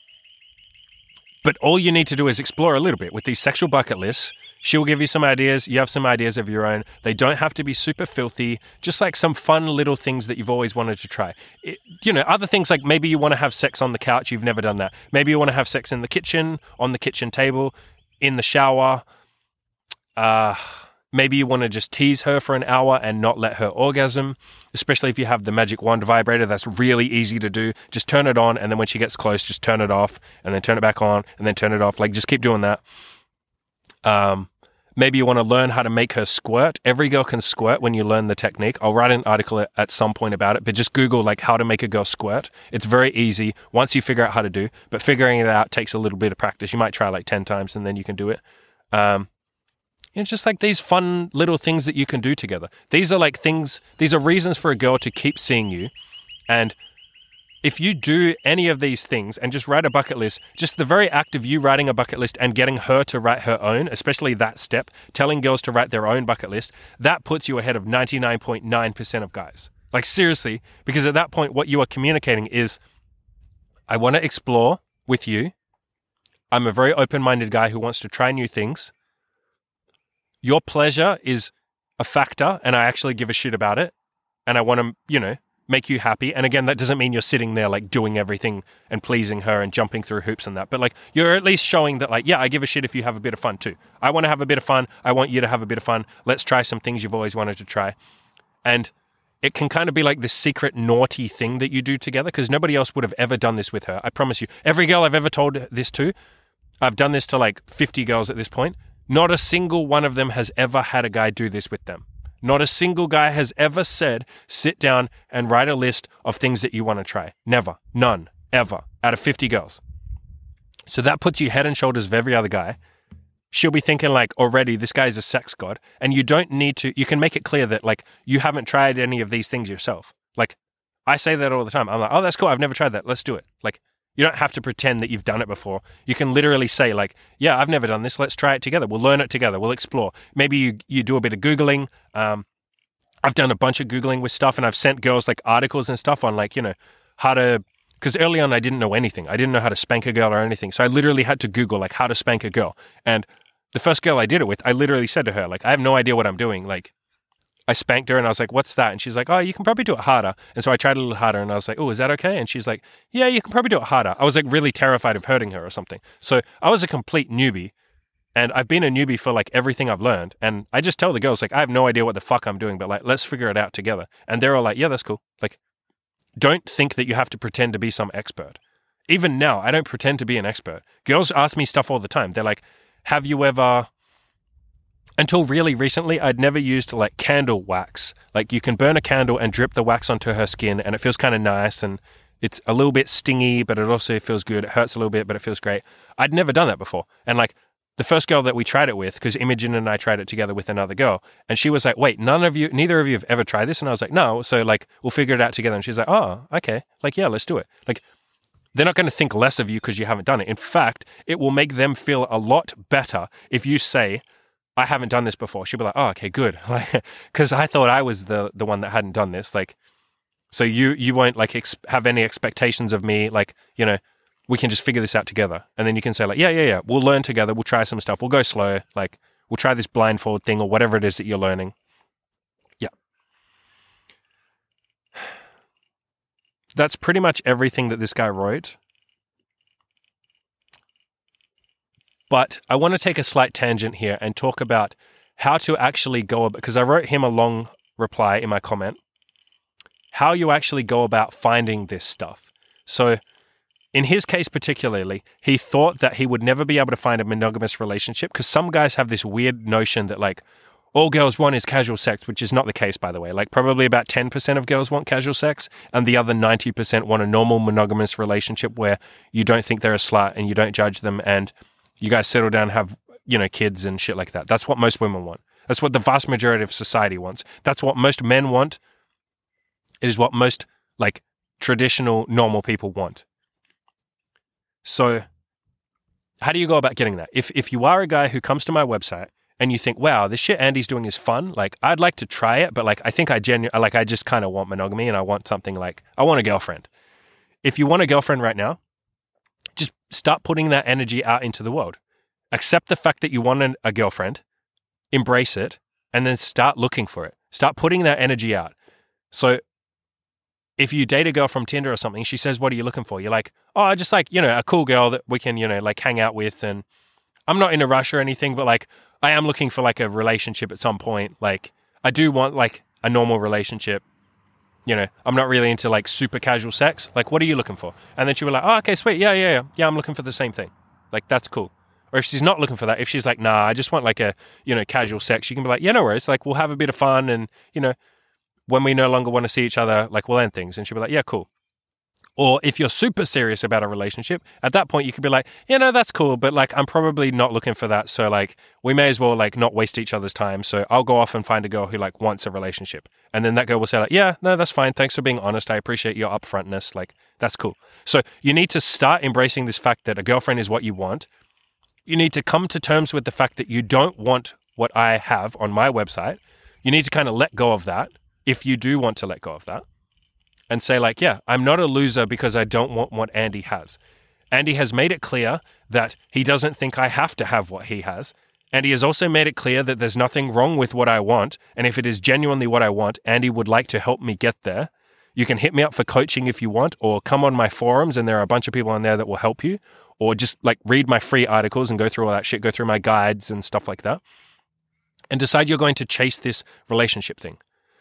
but all you need to do is explore a little bit with these sexual bucket lists. She'll give you some ideas. You have some ideas of your own. They don't have to be super filthy. Just like some fun little things that you've always wanted to try. It, you know, other things like maybe you want to have sex on the couch. You've never done that. Maybe you want to have sex in the kitchen, on the kitchen table, in the shower. Uh, maybe you want to just tease her for an hour and not let her orgasm, especially if you have the Magic Wand vibrator. That's really easy to do. Just turn it on, and then when she gets close, just turn it off, and then turn it back on, and then turn it off. Like, just keep doing that. Um, maybe you want to learn how to make her squirt. Every girl can squirt when you learn the technique. I'll write an article at some point about it, but just Google like how to make a girl squirt. It's very easy once you figure out how to do, but figuring it out takes a little bit of practice. You might try like ten times and then you can do it. Um, It's just like these fun little things that you can do together. These are like things, these are reasons for a girl to keep seeing you. And if you do any of these things and just write a bucket list, just the very act of you writing a bucket list and getting her to write her own, especially that step, telling girls to write their own bucket list, that puts you ahead of ninety-nine point nine percent of guys. Like seriously, because at that point, what you are communicating is, I want to explore with you. I'm a very open-minded guy who wants to try new things. Your pleasure is a factor, and I actually give a shit about it, and I want to, you know, make you happy. And again, that doesn't mean you're sitting there like doing everything and pleasing her and jumping through hoops and that, but like you're at least showing that like, yeah, I give a shit if you have a bit of fun too. I want to have a bit of fun. I want you to have a bit of fun. Let's try some things you've always wanted to try. And it can kind of be like this secret naughty thing that you do together because nobody else would have ever done this with her. I promise you. Every girl I've ever told this to, I've done this to like fifty girls at this point. Not a single one of them has ever had a guy do this with them. Not a single guy has ever said, sit down and write a list of things that you want to try. Never. None. Ever. Out of fifty girls. So that puts you head and shoulders of every other guy. She'll be thinking like, already, this guy is a sex god. And you don't need to, you can make it clear that like, you haven't tried any of these things yourself. Like, I say that all the time. I'm like, oh, that's cool. I've never tried that. Let's do it. Like, you don't have to pretend that you've done it before. You can literally say like, yeah, I've never done this. Let's try it together. We'll learn it together. We'll explore. Maybe you, you do a bit of Googling. Um, I've done a bunch of Googling with stuff and I've sent girls like articles and stuff on like, you know, how to, because early on I didn't know anything. I didn't know how to spank a girl or anything. So I literally had to Google like how to spank a girl. And the first girl I did it with, I literally said to her, like, I have no idea what I'm doing. Like, I spanked her and I was like, what's that? And she's like, oh, you can probably do it harder. And so I tried a little harder and I was like, oh, is that okay? And she's like, yeah, you can probably do it harder. I was like really terrified of hurting her or something. So I was a complete newbie and I've been a newbie for like everything I've learned. And I just tell the girls like, I have no idea what the fuck I'm doing, but like, let's figure it out together. And they're all like, yeah, that's cool. Like, don't think that you have to pretend to be some expert. Even now, I don't pretend to be an expert. Girls ask me stuff all the time. They're like, have you ever... until really recently, I'd never used like candle wax. Like you can burn a candle and drip the wax onto her skin and it feels kind of nice and it's a little bit stingy, but it also feels good. It hurts a little bit, but it feels great. I'd never done that before. And like the first girl that we tried it with, because Imogen and I tried it together with another girl, and she was like, wait, none of you, neither of you have ever tried this? And I was like, no. So like, we'll figure it out together. And she's like, oh, okay. Like, yeah, let's do it. Like, they're not going to think less of you because you haven't done it. In fact, it will make them feel a lot better if you say, I haven't done this before. She'll be like, oh, okay, good. Because I thought I was the the one that hadn't done this. Like, so you you won't like ex- have any expectations of me. Like, you know, we can just figure this out together. And then you can say like, yeah, yeah, yeah, we'll learn together. We'll try some stuff. We'll go slow. Like, we'll try this blindfold thing or whatever it is that you're learning. Yeah. That's pretty much everything that this guy wrote. But I want to take a slight tangent here and talk about how to actually go about, because I wrote him a long reply in my comment, how you actually go about finding this stuff. So in his case particularly, he thought that he would never be able to find a monogamous relationship because some guys have this weird notion that like all girls want is casual sex, which is not the case, by the way. Like probably about ten percent of girls want casual sex and the other ninety percent want a normal monogamous relationship where you don't think they're a slut and you don't judge them and you guys settle down and have, you know, kids and shit like that. That's what most women want. That's what the vast majority of society wants. That's what most men want. It is what most, like, traditional, normal people want. So how do you go about getting that? If if you are a guy who comes to my website and you think, wow, this shit Andy's doing is fun, like, I'd like to try it, but, like, I think I genu- like, I just kind of want monogamy and I want something like, I want a girlfriend. If you want a girlfriend right now, just start putting that energy out into the world. Accept the fact that you want an, a girlfriend, embrace it, and then start looking for it. Start putting that energy out. So if you date a girl from Tinder or something, she says, what are you looking for? You're like, oh, I just like, you know, a cool girl that we can, you know, like hang out with. And I'm not in a rush or anything, but like, I am looking for like a relationship at some point. Like, I do want like a normal relationship. You know, I'm not really into like super casual sex. Like, what are you looking for? And then she was like, oh, okay, sweet. Yeah, yeah, yeah. Yeah, I'm looking for the same thing. Like, that's cool. Or if she's not looking for that, if she's like, nah, I just want like a, you know, casual sex, you can be like, yeah, no worries. Like, we'll have a bit of fun. And, you know, when we no longer want to see each other, like, we'll end things. And she'll be like, yeah, cool. Or if you're super serious about a relationship, at that point you could be like, yeah, no, that's cool, but like I'm probably not looking for that. So like we may as well like not waste each other's time. So I'll go off and find a girl who like wants a relationship. And then that girl will say like, yeah, no, that's fine. Thanks for being honest. I appreciate your upfrontness. Like that's cool. So you need to start embracing this fact that a girlfriend is what you want. You need to come to terms with the fact that you don't want what I have on my website. You need to kind of let go of that if you do want to let go of that. And say like, yeah, I'm not a loser because I don't want what Andy has. Andy has made it clear that he doesn't think I have to have what he has. And he has also made it clear that there's nothing wrong with what I want. And if it is genuinely what I want, Andy would like to help me get there. You can hit me up for coaching if you want, or come on my forums and there are a bunch of people on there that will help you, or just like read my free articles and go through all that shit, go through my guides and stuff like that. And decide you're going to chase this relationship thing.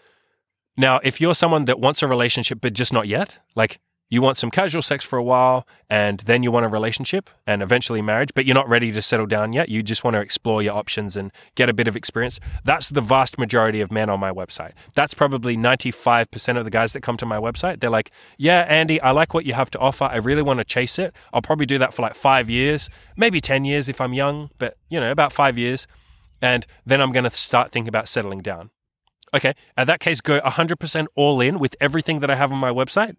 Now, if you're someone that wants a relationship but just not yet, like you want some casual sex for a while and then you want a relationship and eventually marriage, but you're not ready to settle down yet, you just want to explore your options and get a bit of experience, that's the vast majority of men on my website. That's probably ninety-five percent of the guys that come to my website. They're like, yeah, Andy, I like what you have to offer. I really want to chase it. I'll probably do that for like five years, maybe ten years if I'm young, but you know, about five years. And then I'm going to start thinking about settling down. Okay, in that case, go one hundred percent all in with everything that I have on my website.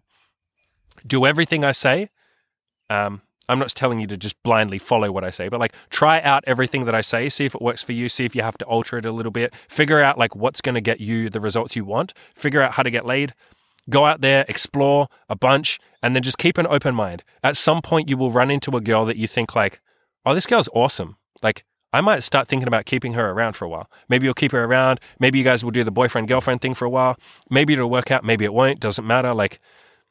Do everything I say. Um, I'm not telling you to just blindly follow what I say, but like try out everything that I say, see if it works for you, see if you have to alter it a little bit, figure out like what's going to get you the results you want, figure out how to get laid, go out there, explore a bunch, and then just keep an open mind. At some point, you will run into a girl that you think like, oh, this girl's awesome. Like, I might start thinking about keeping her around for a while. Maybe you'll keep her around. Maybe you guys will do the boyfriend-girlfriend thing for a while. Maybe it'll work out. Maybe it won't. Doesn't matter. Like,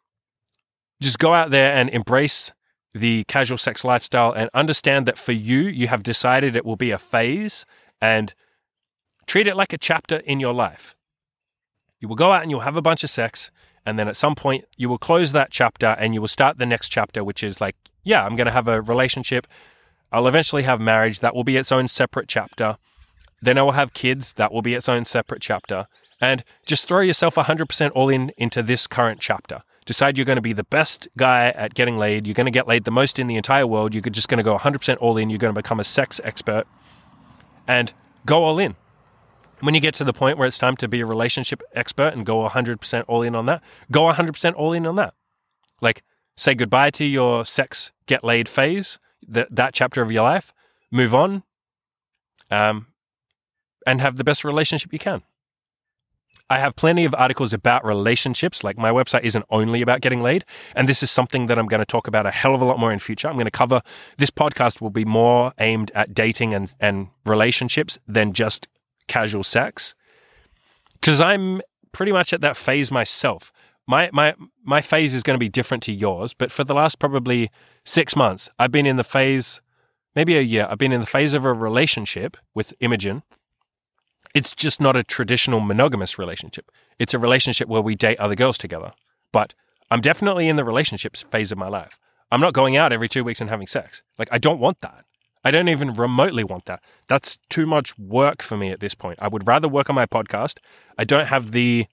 just go out there and embrace the casual sex lifestyle and understand that for you, you have decided it will be a phase and treat it like a chapter in your life. You will go out and you'll have a bunch of sex, and then at some point you will close that chapter and you will start the next chapter, which is like, yeah, I'm going to have a relationship. I'll eventually have marriage. That will be its own separate chapter. Then I will have kids. That will be its own separate chapter. And just throw yourself one hundred percent all in into this current chapter. Decide you're going to be the best guy at getting laid. You're going to get laid the most in the entire world. You're just going to go one hundred percent all in. You're going to become a sex expert and go all in. When you get to the point where it's time to be a relationship expert and go one hundred percent all in on that, go one hundred percent all in on that. Like, say goodbye to your sex get laid phase, that, that chapter of your life, move on, um, and have the best relationship you can. I have plenty of articles about relationships. Like, my website isn't only about getting laid. And this is something that I'm going to talk about a hell of a lot more in future. I'm going to cover, this podcast will be more aimed at dating and, and relationships than just casual sex. Because I'm pretty much at that phase myself. My, my, my phase is going to be different to yours. But for the last probably six months, I've been in the phase, maybe a year, I've been in the phase of a relationship with Imogen. It's just not a traditional monogamous relationship. It's a relationship where we date other girls together. But I'm definitely in the relationships phase of my life. I'm not going out every two weeks and having sex. Like, I don't want that. I don't even remotely want that. That's too much work for me at this point. I would rather work on my podcast. I don't have the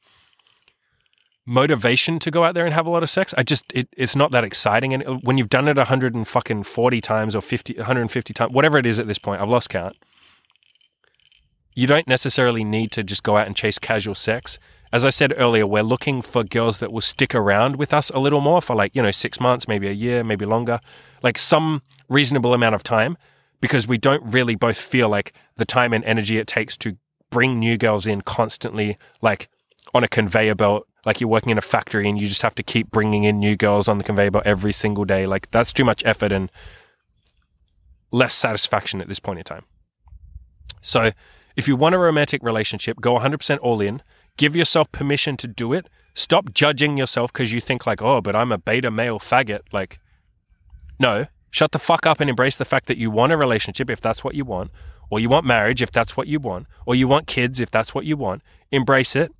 motivation to go out there and have a lot of sex. I just, it, it's not that exciting. And when you've done it one hundred forty times or fifty, one hundred fifty times, whatever it is at this point, I've lost count. You don't necessarily need to just go out and chase casual sex. As I said earlier, we're looking for girls that will stick around with us a little more for, like, you know, six months, maybe a year, maybe longer, like some reasonable amount of time, because we don't really both feel like the time and energy it takes to bring new girls in constantly, like on a conveyor belt, like you're working in a factory and you just have to keep bringing in new girls on the conveyor belt every single day. Like, that's too much effort and less satisfaction at this point in time. So if you want a romantic relationship, go one hundred percent all in. Give yourself permission to do it. Stop judging yourself because you think like, oh, but I'm a beta male faggot. Like, no, shut the fuck up and embrace the fact that you want a relationship if that's what you want, or you want marriage if that's what you want, or you want kids if that's what you want. Embrace it.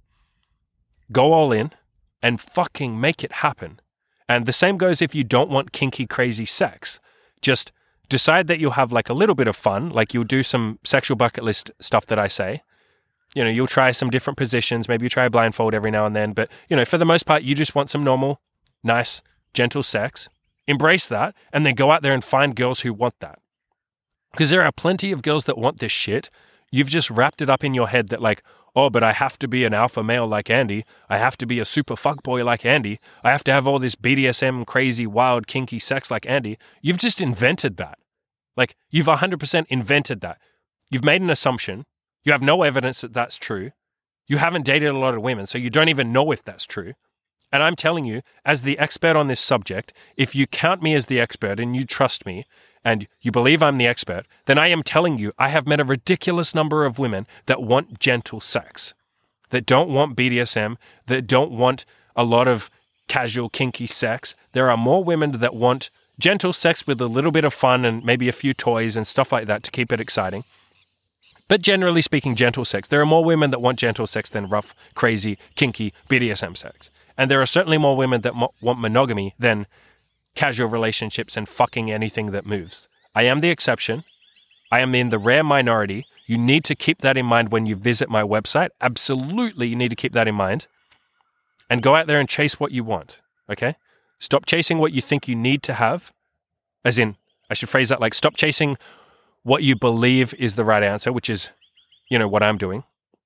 Go all in and fucking make it happen. And the same goes if you don't want kinky, crazy sex. Just decide that you'll have like a little bit of fun, like you'll do some sexual bucket list stuff that I say. You know, you'll try some different positions. Maybe you try a blindfold every now and then. But, you know, for the most part, you just want some normal, nice, gentle sex. Embrace that and then go out there and find girls who want that. Because there are plenty of girls that want this shit. You've just wrapped it up in your head that like, oh, but I have to be an alpha male like Andy. I have to be a super fuckboy like Andy. I have to have all this B D S M, crazy, wild, kinky sex like Andy. You've just invented that. Like, you've one hundred percent invented that. You've made an assumption. You have no evidence that that's true. You haven't dated a lot of women, so you don't even know if that's true. And I'm telling you, as the expert on this subject, if you count me as the expert and you trust me and you believe I'm the expert, then I am telling you I have met a ridiculous number of women that want gentle sex, that don't want B D S M, that don't want a lot of casual, kinky sex. There are more women that want gentle sex with a little bit of fun and maybe a few toys and stuff like that to keep it exciting. But generally speaking, gentle sex. There are more women that want gentle sex than rough, crazy, kinky B D S M sex. And there are certainly more women that mo- want monogamy than casual relationships and fucking anything that moves. I am the exception. I am in the rare minority. You need to keep that in mind when you visit my website. Absolutely, you need to keep that in mind. And go out there and chase what you want, okay? Stop chasing what you think you need to have. As in, I should phrase that like, stop chasing what you believe is the right answer, which is, you know, what I'm doing.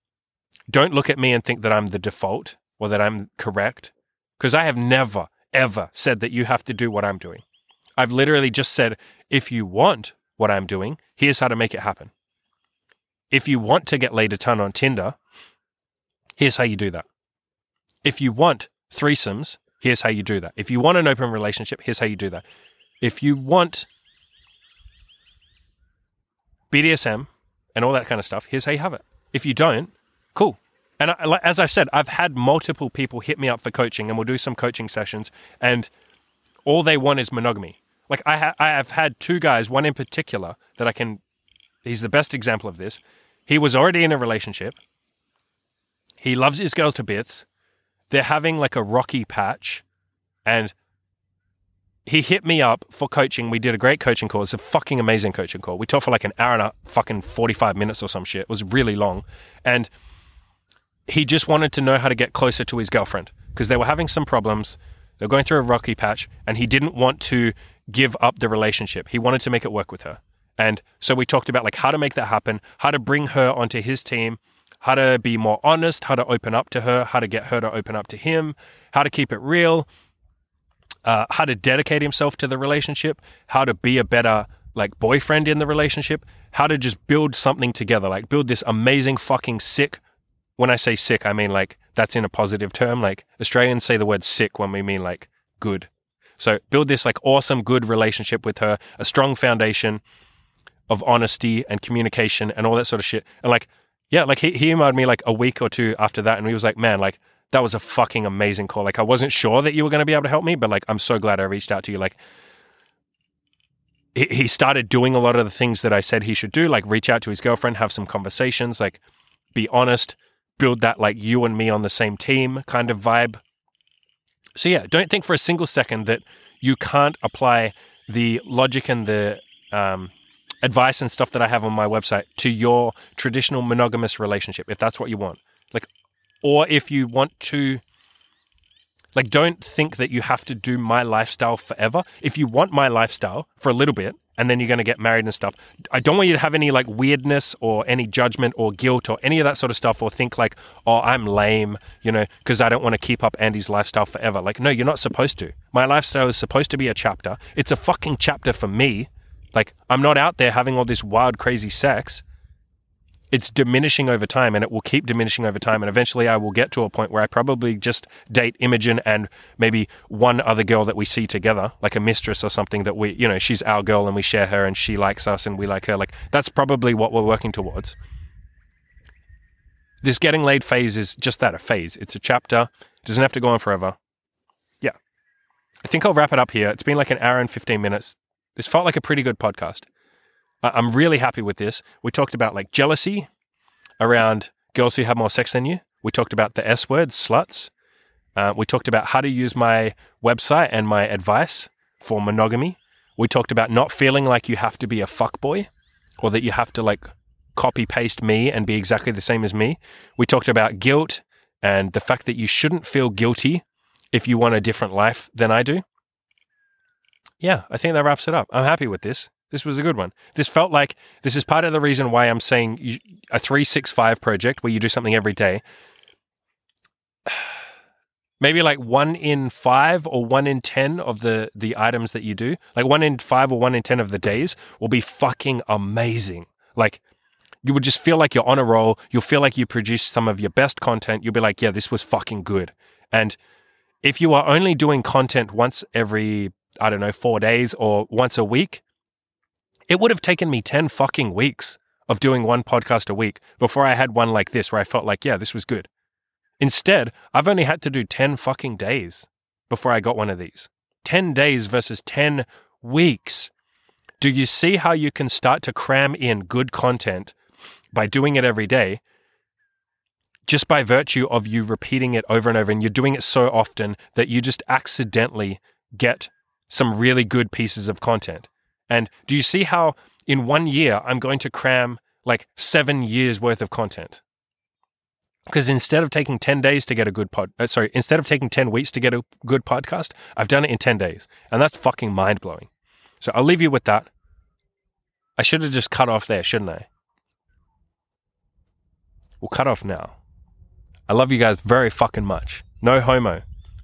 Don't look at me and think that I'm the default or that I'm correct, because I have never, ever said that you have to do what I'm doing. I've literally just said, if you want what I'm doing, here's how to make it happen. If you want to get laid a ton on Tinder, here's how you do that. If you want threesomes, here's how you do that. If you want an open relationship, here's how you do that. If you want B D S M and all that kind of stuff, here's how you have it. If you don't, cool. And I, as I've said, I've had multiple people hit me up for coaching, and we'll do some coaching sessions, and all they want is monogamy. Like, I, ha- I have had two guys, one in particular, that I can, he's the best example of this. He was already in a relationship. He loves his girl to bits. They're having like a rocky patch, and he hit me up for coaching. We did a great coaching call. It's a fucking amazing coaching call. We talked for like an hour and a fucking forty-five minutes or some shit. It was really long. And he just wanted to know how to get closer to his girlfriend because they were having some problems. They were going through a rocky patch and he didn't want to give up the relationship. He wanted to make it work with her. And so we talked about like how to make that happen, how to bring her onto his team, how to be more honest, how to open up to her, how to get her to open up to him, how to keep it real, uh, how to dedicate himself to the relationship, how to be a better like boyfriend in the relationship, how to just build something together, like build this amazing fucking sick. When I say sick, I mean like that's in a positive term. Like Australians say the word sick when we mean like good. So build this like awesome, good relationship with her, a strong foundation of honesty and communication and all that sort of shit. And like, yeah, like he, he emailed me like a week or two after that and he was like, man, like that was a fucking amazing call. Like I wasn't sure that you were going to be able to help me, but like I'm so glad I reached out to you. Like he, he started doing a lot of the things that I said he should do, like reach out to his girlfriend, have some conversations, like be honest, build that like you and me on the same team kind of vibe. So yeah, don't think for a single second that you can't apply the logic and the um, advice and stuff that I have on my website to your traditional monogamous relationship, if that's what you want. Like, or if you want to, like, don't think that you have to do my lifestyle forever. If you want my lifestyle for a little bit, and then you're going to get married and stuff, I don't want you to have any like weirdness or any judgment or guilt or any of that sort of stuff, or think like, oh, I'm lame, you know, because I don't want to keep up Andy's lifestyle forever. Like, no, you're not supposed to. My lifestyle is supposed to be a chapter. It's a fucking chapter for me. Like, I'm not out there having all this wild, crazy sex. It's diminishing over time, and it will keep diminishing over time. And eventually I will get to a point where I probably just date Imogen and maybe one other girl that we see together, like a mistress or something that we, you know, she's our girl and we share her and she likes us and we like her. Like, that's probably what we're working towards. This getting laid phase is just that, a phase. It's a chapter. It doesn't have to go on forever. Yeah. I think I'll wrap it up here. It's been like an hour and fifteen minutes. This felt like a pretty good podcast. I'm really happy with this. We talked about like jealousy around girls who have more sex than you. We talked about the S word, sluts. Uh, we talked about how to use my website and my advice for monogamy. We talked about not feeling like you have to be a fuckboy or that you have to like copy paste me and be exactly the same as me. We talked about guilt and the fact that you shouldn't feel guilty if you want a different life than I do. Yeah, I think that wraps it up. I'm happy with this. This was a good one. This felt like, this is part of the reason why I'm saying you, a three six five project where you do something every day. Maybe like one in five or one in ten of the, the items that you do, like one in five or one in ten of the days will be fucking amazing. Like, you would just feel like you're on a roll. You'll feel like you produced some of your best content. You'll be like, yeah, this was fucking good. And if you are only doing content once every, I don't know, four days or once a week, it would have taken me ten fucking weeks of doing one podcast a week before I had one like this where I felt like, yeah, this was good. Instead, I've only had to do ten fucking days before I got one of these. ten days versus ten weeks. Do you see how you can start to cram in good content by doing it every day, just by virtue of you repeating it over and over, and you're doing it so often that you just accidentally get some really good pieces of content? And do you see how in one year I'm going to cram like seven years worth of content? Because instead of taking ten days to get a good pod, uh, sorry, instead of taking ten weeks to get a good podcast, I've done it in ten days. And that's fucking mind blowing. So I'll leave you with that. I should have just cut off there, shouldn't I? We'll cut off now. I love you guys very fucking much. No homo.